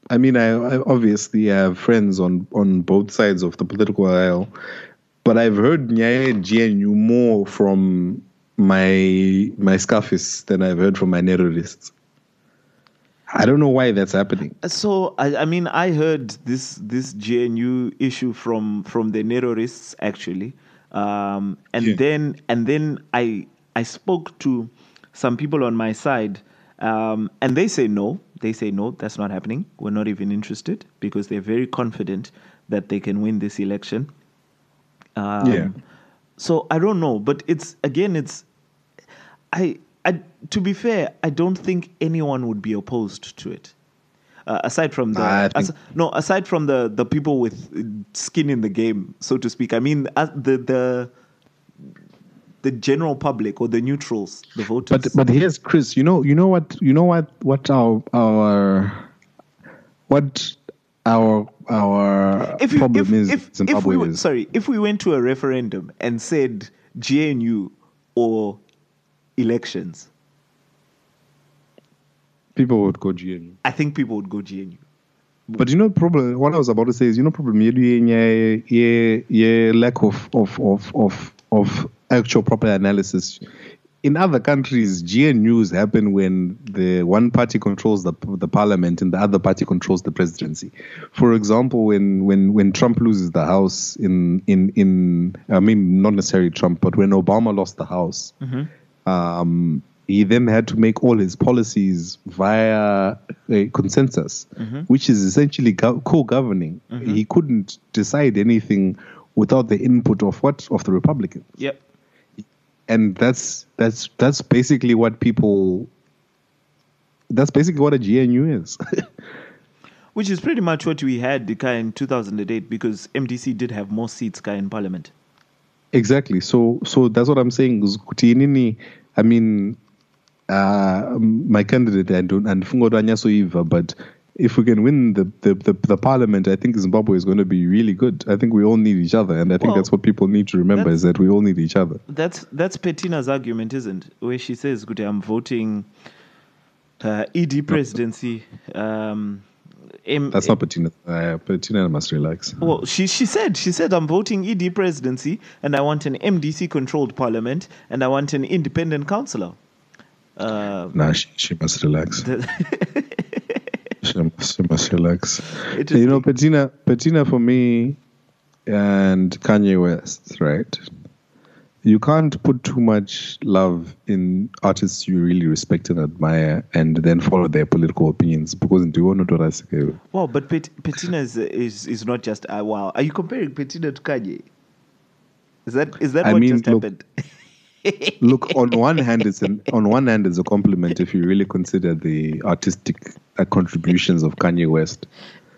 I mean, I, I obviously have friends on, on both sides of the political aisle, but I've heard Nyaye G N U more from my my scaffists than I've heard from my terrorists. I don't know why that's happening. So I, I mean, I heard this this G N U issue from from the terrorists actually, um, and Yeah. then and then I I spoke to some people on my side, um, and they say no. They say no, that's not happening. We're not even interested because they're very confident that they can win this election. Um, Yeah. So I don't know, but it's again, it's I. I, to be fair, I don't think anyone would be opposed to it. Uh, aside from the I think- as, no, aside from the, the people with skin in the game, so to speak. I mean, uh, the the the general public or the neutrals, the voters. But but here's Chris. You know you know what you know what what our our what our our if you, problem if, is if, in Zimbabwe if we were- is sorry, if we went to a referendum and said G N U or elections, people would go G N U. I think people would go G N U. But you know, problem. What I was about to say is, you know, problem. Yeah, yeah, yeah. Lack of of of of of actual proper analysis. In other countries, G N Us happen when the one party controls the the parliament and the other party controls the presidency. For example, when when when Trump loses the House in in in I mean, not necessarily Trump, but when Obama lost the House. Um, he then had to make all his policies via a consensus, which is essentially go- co-governing. He couldn't decide anything without the input of what of the Republicans, Yep. and that's that's that's basically what people. That's basically what a G N U is. Which is pretty much what we had Kai, in two thousand eight because M D C did have more seats Kai, in parliament. Exactly. So so that's what I'm saying. Kuti I mean, uh, my candidate, I don't, and Fungodanya Soiva, but if we can win the, the, the, the parliament, I think Zimbabwe is going to be really good. I think we all need each other, and I think Well, that's what people need to remember is that we all need each other. That's that's Pettina's argument, isn't it? Where she says, "Good, I'm voting uh, E D presidency." Um, M- That's not Bettina. Uh, Bettina must relax. Well, she she said she said I'm voting E D presidency, and I want an M D C controlled parliament, and I want an independent councillor. Uh, Nah, she, she must relax. she, must, she must relax. It You is- know, Bettina, Bettina for me and Kanye West, right? You can't put too much love in artists you really respect and admire and then follow their political opinions because do you know what I say? Wow, but Pet- Pettina is, is is not just uh, wow. Are you comparing Pettina to Kanye? Is that is that I what mean, just look- happened? Look, on one hand, it's an on one hand it's a compliment if you really consider the artistic uh, contributions of Kanye West.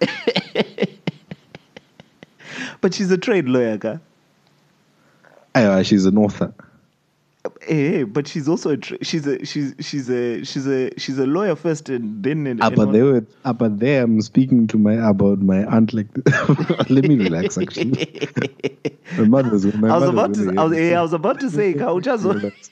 But she's a trade lawyer, ka? Uh, she's an author. Hey, hey, but she's also a tra- she's a she's she's a she's a she's a lawyer first and then and, Ah, and but one- they were, ah, but there I'm speaking to my about my aunt like let me relax actually. My mother's my I was mother's about to gonna I was, hear eh, I was about to say ka uchazo Relax.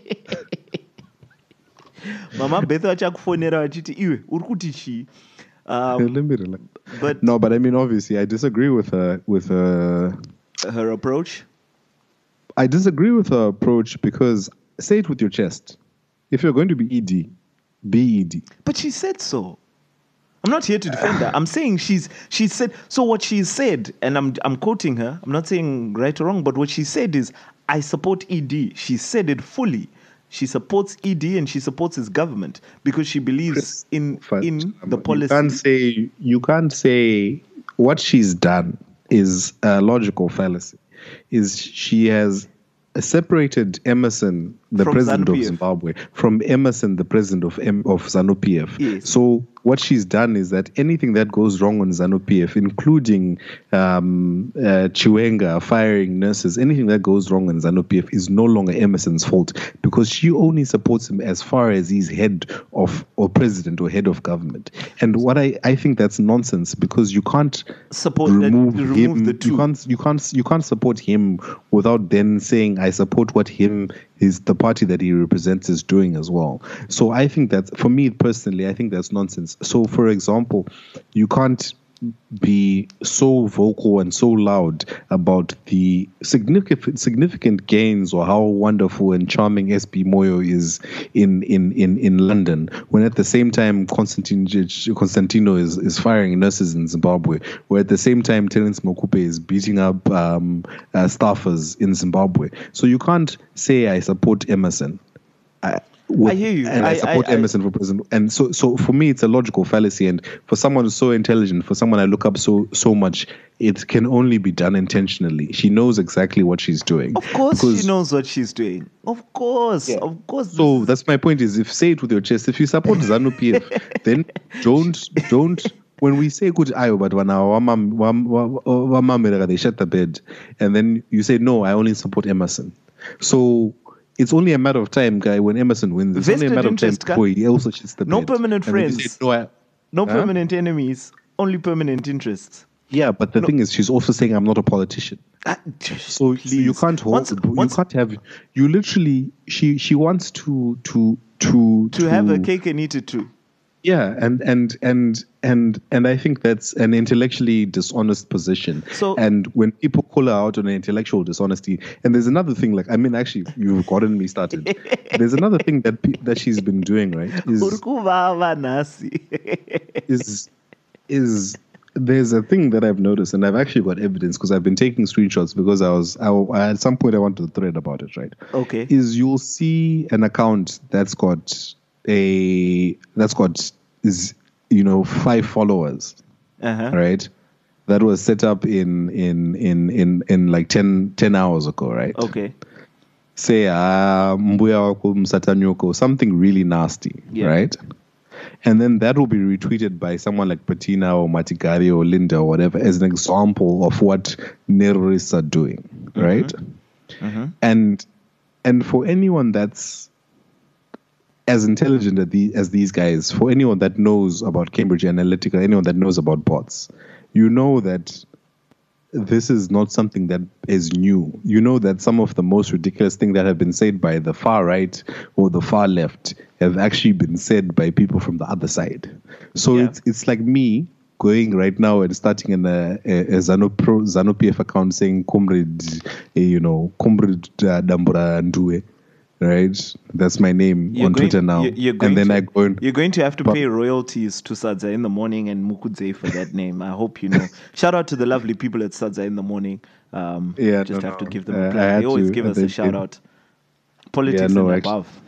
Mama Betha achakufonera achiti iwe uri kuti chi um, Let me relax. but No, but I mean obviously I disagree with her with her her approach. I disagree with her approach because say it with your chest. If you're going to be E D, be E D. But she said so. I'm not here to defend her. I'm saying she's she said so. What she said, and I'm I'm quoting her. I'm not saying right or wrong, but what she said is, "I support E D." She said it fully. She supports E D and she supports his government because she believes in But, in um, the You policy. can't say you can't say what she's done is a logical fallacy. Is she has separated Emerson, the From president ZANU-P of F. Zimbabwe, from Emerson, the president of M- of ZANU-P F. Yes. So what she's done is that anything that goes wrong on ZANU-P F, including um, uh, Chiwenga firing nurses, anything that goes wrong on ZANU-P F is no longer Emerson's fault because she only supports him as far as he's head of or president or head of government. And what I, I think that's nonsense because you can't Support that- remove remove him. the two. You can't you can't you can't support him without then saying I support what him his the party that he represents is doing as well. So I think that, for me personally, I think that's nonsense. So, for example, you can't be so vocal and so loud about the significant significant gains or how wonderful and charming S B Moyo is in in in, in London, when at the same time Constantine Constantino is, is firing nurses in Zimbabwe, where at the same time Terence Mokupe is beating up um, uh, staffers in Zimbabwe. So you can't say I support Emerson. I, With, I hear you. And I, I support I, Emerson for president. And so, so for me, it's a logical fallacy. And for someone who's so intelligent, for someone I look up so so much, it can only be done intentionally. She knows exactly what she's doing. Of course, because, she knows what she's doing. Of course, yeah. of course. So that's my point. Is if say it with your chest. If you support ZANU P F, then don't don't. When we say good ayo, but when our mom they shut the bed, and then you say no, I only support Emerson. So. It's only a matter of time, guy, when Emerson wins. It's Vested only a matter of time interest, before he also shits the no bed. permanent And then you friends. say, no, I, No Huh? permanent enemies, only permanent interests. Yeah, but the thing is, she's also saying I'm not a politician. Ah, So, so you please. can't hold. Once- you once- can't have. You literally. She she wants to to to to have a cake and eat it too. Yeah, and and and and and I think that's an intellectually dishonest position. So- and when people call her out on intellectual dishonesty, and there's another thing, like I mean, actually, you've gotten me started. There's another thing that pe- that she's been doing, right? Is Urkuvava nasi. is is there's a thing that I've noticed, and I've actually got evidence because I've been taking screenshots because I was I, I- at some point I wanted to thread about it, right? Okay. Is you'll see an account that's got a that's got is you know five followers, Uh-huh. right? That was set up in in in in in like ten, ten hours ago, right? Okay. Say ah mbuya wako msatanyoko, something really nasty, Yeah. right? And then that will be retweeted by someone like Patina or Matigari or Linda or whatever as an example of what terrorists are doing, right? Mhm. And and for anyone that's as intelligent as, the, as these guys, for anyone that knows about Cambridge Analytica, anyone that knows about bots, you know that this is not something that is new. You know that some of the most ridiculous things that have been said by the far right or the far left have actually been said by people from the other side. So Yeah. it's it's like me going right now and starting in a, a, a Zanu Pro, Zanu P F account saying comrade, eh, you know, comrade uh, Dambura Ndue. Right, that's my name You're on going- Twitter now, you're- you're going and then to- I go and You're going to have to But- pay royalties to Sadza in the morning and Mukudze for that name. I hope you know. Shout out to the lovely people at Sadza in the morning. Um, Yeah, just no, have to no. give them Uh, a I plug. had They always to, give and us a they shout did. out. Politics no, and actually- above.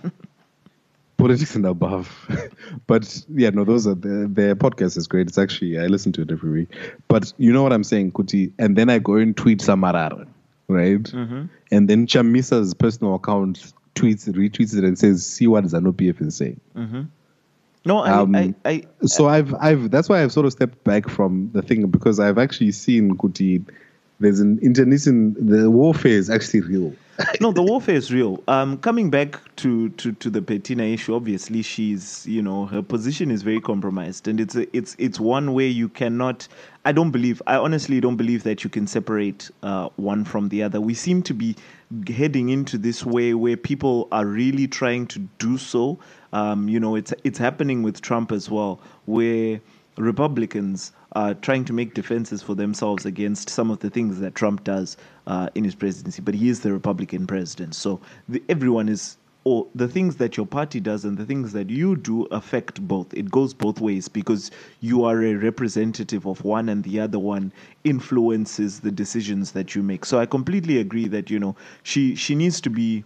politics and above. But yeah, no, those are the their podcast is great. It's actually I listen to it every week. But you know what I'm saying, Kuti, and then I go and tweet Samarar, right? Mm-hmm. And then Chamisa's personal account tweets, retweets it, and says, "See what Zanu P F is saying." No, I, Um, I, I, So I've, I've. That's why I've sort of stepped back from the thing because I've actually seen Kuti. There's an internecine. The warfare is actually real. no, the warfare is real. Um, coming back to, to, to the Petina issue, obviously she's, you know, her position is very compromised, and it's a, it's it's one where you cannot. I don't believe. I honestly don't believe that you can separate uh, one from the other. We seem to be heading into this way where people are really trying to do so. Um, you know, it's it's happening with Trump as well, where Republicans are trying to make defenses for themselves against some of the things that Trump does uh, in his presidency. But he is the Republican president. So the, everyone is, or the things that your party does and the things that you do affect both. It goes both ways because you are a representative of one and the other one influences the decisions that you make. So I completely agree that, you know, she, she needs to be,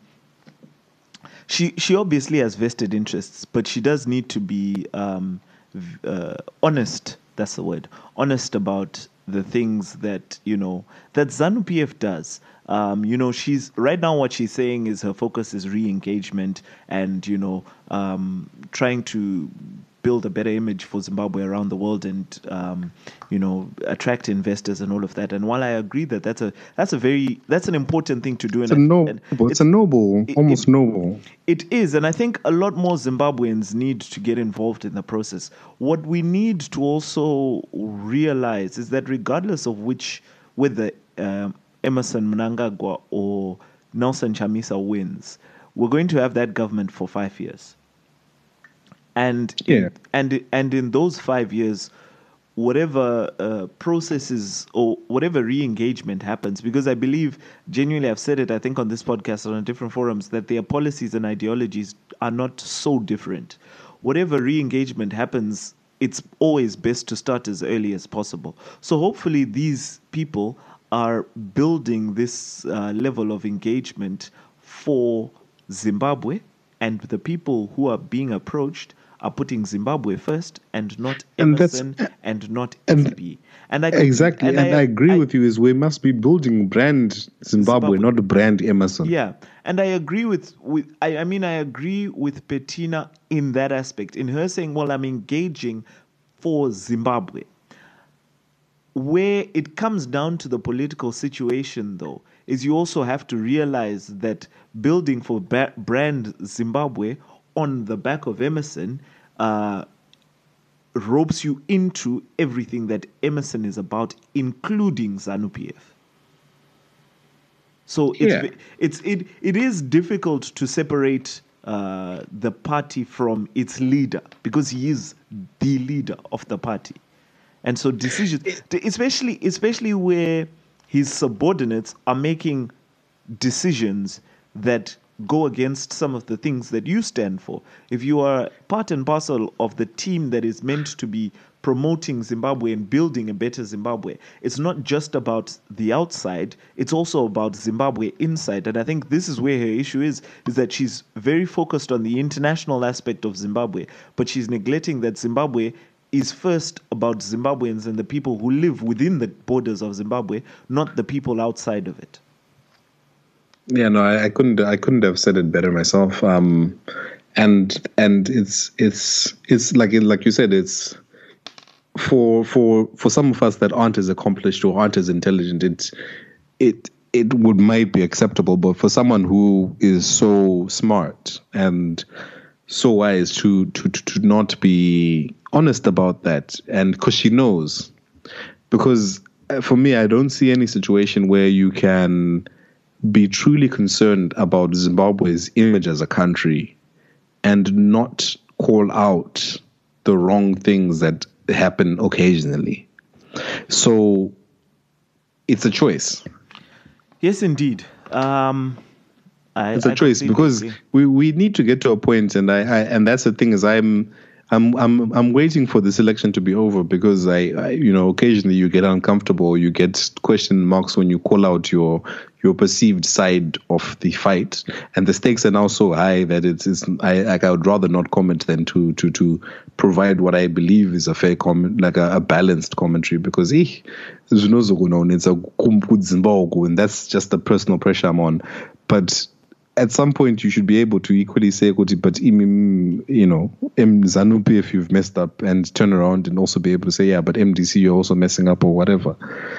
she, she obviously has vested interests, but she does need to be um, v- uh, honest. That's the word. Honest about the things that, you know, that ZANU P F does. Um, you know, she's right now what she's saying is her focus is re-engagement and, you know, um, trying to build a better image for Zimbabwe around the world and, um, you know, attract investors and all of that. And while I agree that that's a, that's a very, that's an important thing to do. It's and a I- noble. and It's a noble, it- almost noble. It is, and I think a lot more Zimbabweans need to get involved in the process. What we need to also realize is that regardless of which, whether um, Emerson Mnangagwa or Nelson Chamisa wins, we're going to have that government for five years. And Yeah. and and in those five years, whatever uh, processes or whatever re-engagement happens, because I believe, genuinely, I've said it, I think on this podcast or on different forums, that their policies and ideologies are not so different. Whatever re-engagement happens, it's always best to start as early as possible. So hopefully these people are building this uh, level of engagement for Zimbabwe, and the people who are being approached are putting Zimbabwe first and not And that's- Emerson and not and- S P. And I could- Exactly, and, I, agree with you. Is we must be building brand Zimbabwe, Zimbabwe. not brand Emerson. Yeah, and I agree with with I, I mean I agree with Bettina in that aspect, in her saying, well, I'm engaging for Zimbabwe. Where it comes down to the political situation, though, is you also have to realize that building for ba- brand Zimbabwe on the back of Emerson uh, ropes you into everything that Emerson is about, including ZANU-P F. So it's Yeah. ve- it's it it is difficult to separate uh, the party from its leader, because he is the leader of the party, and so decisions, especially especially where his subordinates are making decisions that go against some of the things that you stand for. If you are part and parcel of the team that is meant to be promoting Zimbabwe and building a better Zimbabwe, it's not just about the outside, it's also about Zimbabwe inside. And I think this is where her issue is, is that she's very focused on the international aspect of Zimbabwe, but she's neglecting that Zimbabwe is first about Zimbabweans and the people who live within the borders of Zimbabwe, not the people outside of it. Yeah, no, I, I couldn't. I couldn't have said it better myself. Um, and and it's it's it's like like you said, it's for for for some of us that aren't as accomplished or aren't as intelligent. It it it would might be acceptable, but for someone who is so smart and so wise to to to, to not be honest about that, and because she knows, because for me, I don't see any situation where you can be truly concerned about Zimbabwe's image as a country and not call out the wrong things that happen occasionally. So it's a choice. Yes, indeed. Um, I, It's a I choice completely because agree. we, we need to get to a point, and I, I and that's the thing is I'm I'm I'm I'm waiting for this election to be over, because I, I you know occasionally you get uncomfortable, you get question marks when you call out your your perceived side of the fight, and the stakes are now so high that it's, it's I like I would rather not comment than to to to provide what I believe is a fair comment, like a, a balanced commentary, because eh, it's a Zimbabwe, and that's just the personal pressure I'm on, but at some point you should be able to equally say, but mm, you know, M ZANU-P F, you've messed up, and turn around and also be able to say, yeah, but M D C, you're also messing up, or whatever.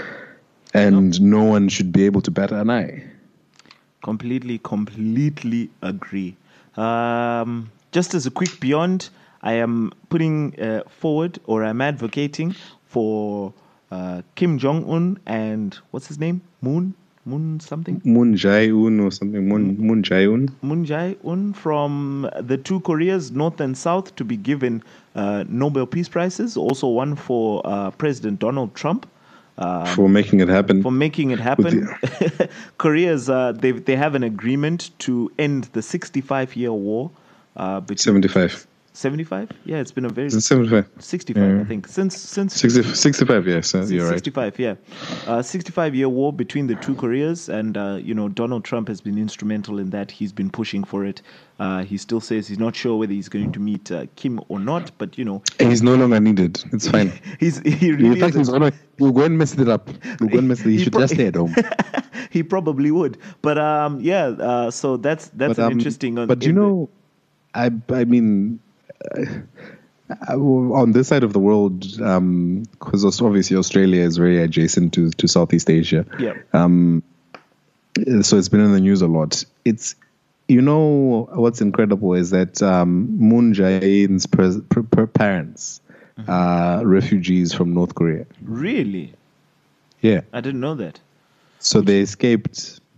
And no one should be able to bat an eye. Completely, completely agree. Um, just as a quick beyond, I am putting uh, forward, or I'm advocating for uh, Kim Jong-un and what's his name? Moon? Moon something? Moon Jae-un or something. Moon, Moon Jae-un. Moon Jae-un from the two Koreas, North and South, to be given uh, Nobel Peace Prizes. Also one for uh, President Donald Trump. Um, for making it happen. For making it happen. Korea's, uh, they they have an agreement to end the sixty-five year war. Uh, between seventy-five. seventy-five? Yeah, it's been a very... Is it seventy-five? sixty-five, Yeah. I think. Since since sixty, sixty-five, yes, uh, you're right. sixty-five, yeah. Uh, sixty-five year war between the two Koreas, and uh, you know, Donald Trump has been instrumental in that. He's been pushing for it. Uh, he still says he's not sure whether he's going to meet uh, Kim or not, but you know, He's no longer needed. It's fine. he's he In really fact, is he's a- gonna, we'll go and mess it up. We'll go and mess it. He He should pro- just stay at home. he probably would. But um, yeah. Uh, so that's that's But, an um, interesting. On, But you in the- know, I I mean, uh, uh, on this side of the world, because obviously Australia is very adjacent to, to Southeast Asia. Yeah. Um, so it's been in the news a lot. It's, you know, what's incredible is that um, Moon Jae-in's per, per, per parents are refugees from North Korea. Really, Yeah. I didn't know that. So they escaped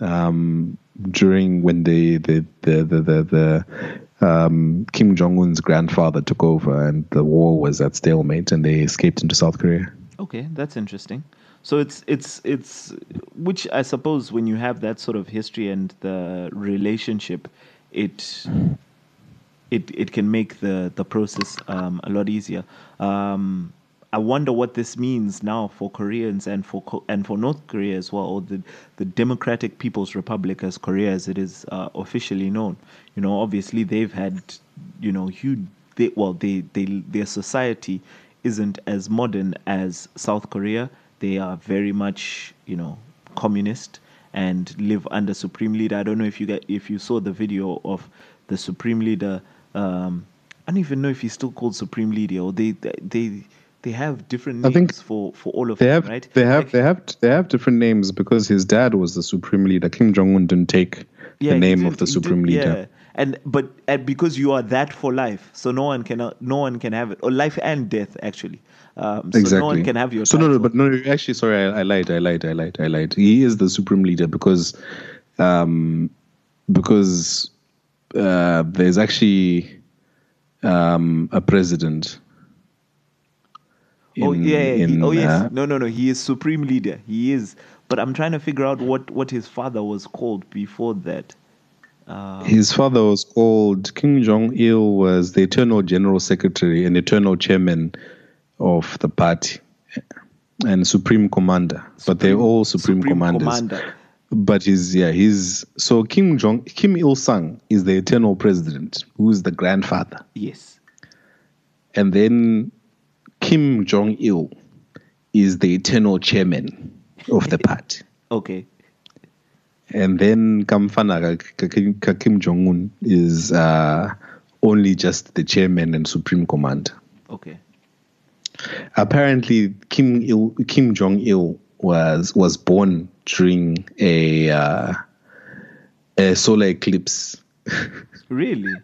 um, during when the the the the, the, the um, Kim Jong Un's grandfather took over, and the war was at stalemate, and they escaped into South Korea. Okay, that's interesting. So it's it's it's which I suppose when you have that sort of history and the relationship, it it it can make the the process um, a lot easier. Um, I wonder what this means now for Koreans and for Co- and for North Korea as well, or the the Democratic People's Republic as Korea as it is uh, officially known. You know, obviously they've had, you know, huge. They, well, they they their society isn't as modern as South Korea. They are very much, you know, communist and live under supreme leader. I don't know if you get if you saw the video of the supreme leader. Um, I don't even know if he's still called supreme leader, or they they they have different names I think for, for all of they them, have right? they have Like, they have they have different names because his dad was the supreme leader. Kim Jong Un didn't take yeah, the he name of did- the he supreme did- leader. Yeah. And but and because you are that for life, so no one can no one can have it, or life and death actually. Um, so Exactly. no one can have your. So no, no, title. but no. Actually, sorry, I, I lied. I lied. I lied. I lied. He is the supreme leader because, um, because uh, there's actually um, a president. Oh in- yeah, yeah, he- in, oh yes, uh, no, no, no. He is supreme leader. He is. But I'm trying to figure out what what his father was called before that. Uh, His father was called Kim Jong Il. Was the eternal general secretary and eternal chairman of the party, and supreme commander. but they're all supreme, commanders. commander. But he's yeah he's so Kim Jong Kim Il Sung is the eternal president, who is the grandfather, Yes. and then Kim Jong Il is the eternal chairman of the party, Okay. and then Kamfana Ka- Ka- Ka- Kim Jong Un is uh, only just the chairman and supreme commander. Okay. Apparently, Kim Il, Kim Jong Il was was born during a uh, a solar eclipse. Really?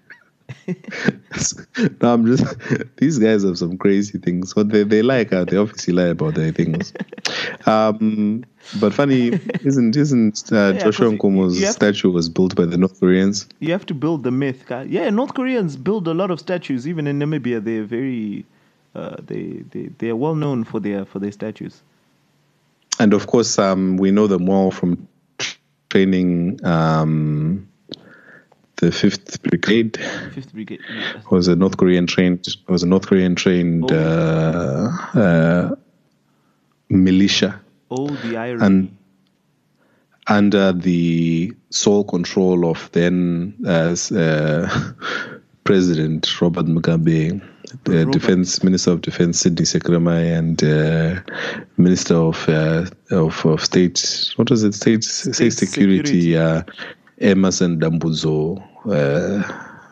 No, I'm just these guys have some crazy things. What they they like, uh, they obviously lie about their things. Um, but funny, isn't isn't uh, Yeah, Joshua 'cause you- Nkomo's you have- statue was built by the North Koreans? You have to build the myth, guy. Yeah, North Koreans build a lot of statues. Even in Namibia, they're very, uh, they they they are well known for their for their statues. And of course, um, we know them well from training. Um, the Fifth Brigade Fifth Brigade. yeah. was a North Korean trained was a North Korean trained Oh. uh, uh, militia Oh, the irony. and under the sole control of then as uh, President Robert Mugabe, the Robert. Defense Minister of Defense Sidney Sekramai, and uh, Minister of, uh, of of State what was it State State, State Security, Security. Uh, Emerson Dambuzo. Uh,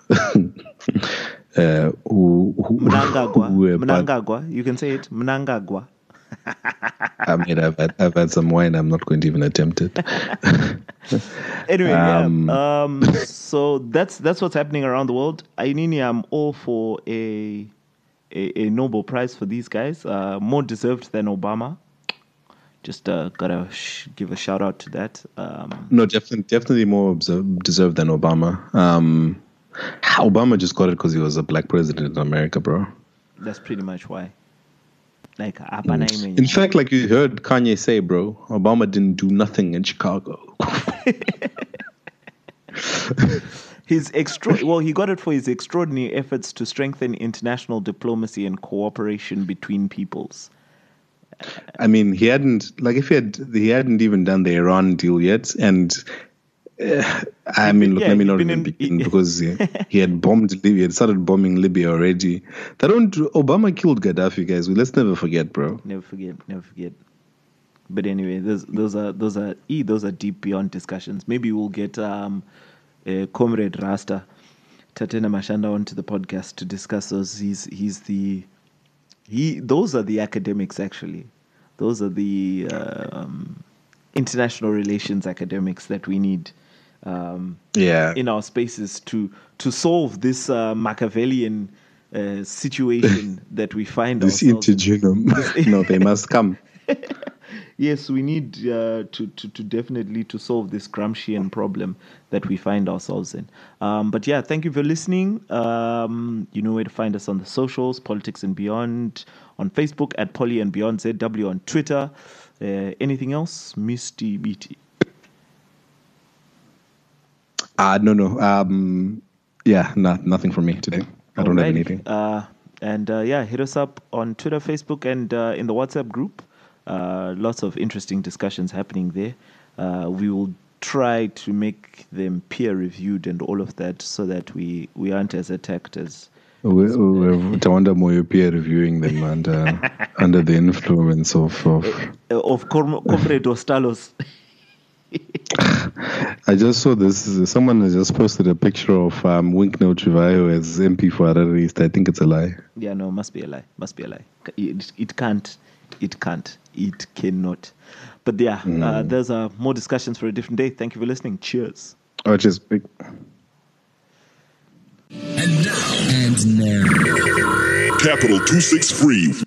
uh, who, who, Mnangagwa. who were part- Mnangagwa. You can say it. Mnangagwa. I mean, I've had, I've had some wine. I'm not going to even attempt it. Anyway, Um, yeah. Um, so that's that's what's happening around the world. Ainini, I'm all for a a, a Nobel Prize for these guys. Uh, more deserved than Obama. Just uh, gotta sh- give a shout out to that. Um, No, definitely, definitely more observe, deserved than Obama. Um, Obama just got it because he was a black president in America, bro. that's pretty much why. Like, hapana imenya. In fact, like you heard Kanye say, bro, Obama didn't do nothing in Chicago. His extra well, he got it for his extraordinary efforts to strengthen international diplomacy and cooperation between peoples. I mean, he hadn't like if he had he hadn't even done the Iran deal yet, and uh, I mean, look, yeah, let me he'd not been even in- begin he- because he, he had bombed Libya, he had started bombing Libya already. That don't Obama killed Gaddafi, guys. Let's never forget, bro. Never forget, never forget. But anyway, those those are those are e those are deep beyond discussions. Maybe we'll get um, uh, Comrade Rasta Tatena Mashanda onto the podcast to discuss those. He's he's the he. Those are the academics actually. Those are the um, international relations academics that we need um, Yeah. in our spaces to to solve this uh, Machiavellian uh, situation that we find This ourselves in. intergenum. No, they must come. yes, we need uh, to, to to definitely to solve this Gramscian problem that we find ourselves in. Um, but yeah, thank you for listening. Um, you know where to find us on the socials, Politics and Beyond on Facebook, at Poly and Beyond Z W on Twitter. Uh, anything else, Misty B T? Uh, no, no. Um, yeah, not, nothing from me today. I don't Alrighty. have anything. Uh, and uh, yeah, hit us up on Twitter, Facebook, and uh, in the WhatsApp group. Uh, lots of interesting discussions happening there. Uh, we will try to make them peer reviewed and all of that, so that we, we aren't as attacked as. We, we, I wonder more peer reviewing them under under the influence of of, uh, of Com- Comrade Ostalos. I just saw this. Someone has just posted a picture of um, Winkno Chivayo as M P for Harare East. I think it's a lie. Yeah, no, must be a lie. Must be a lie. It, it can't. It can't. It cannot. But yeah, mm. uh, there's uh, more discussions for a different day. Thank you for listening. Cheers. Oh, cheers. Big. And now. And now. Capital two six three.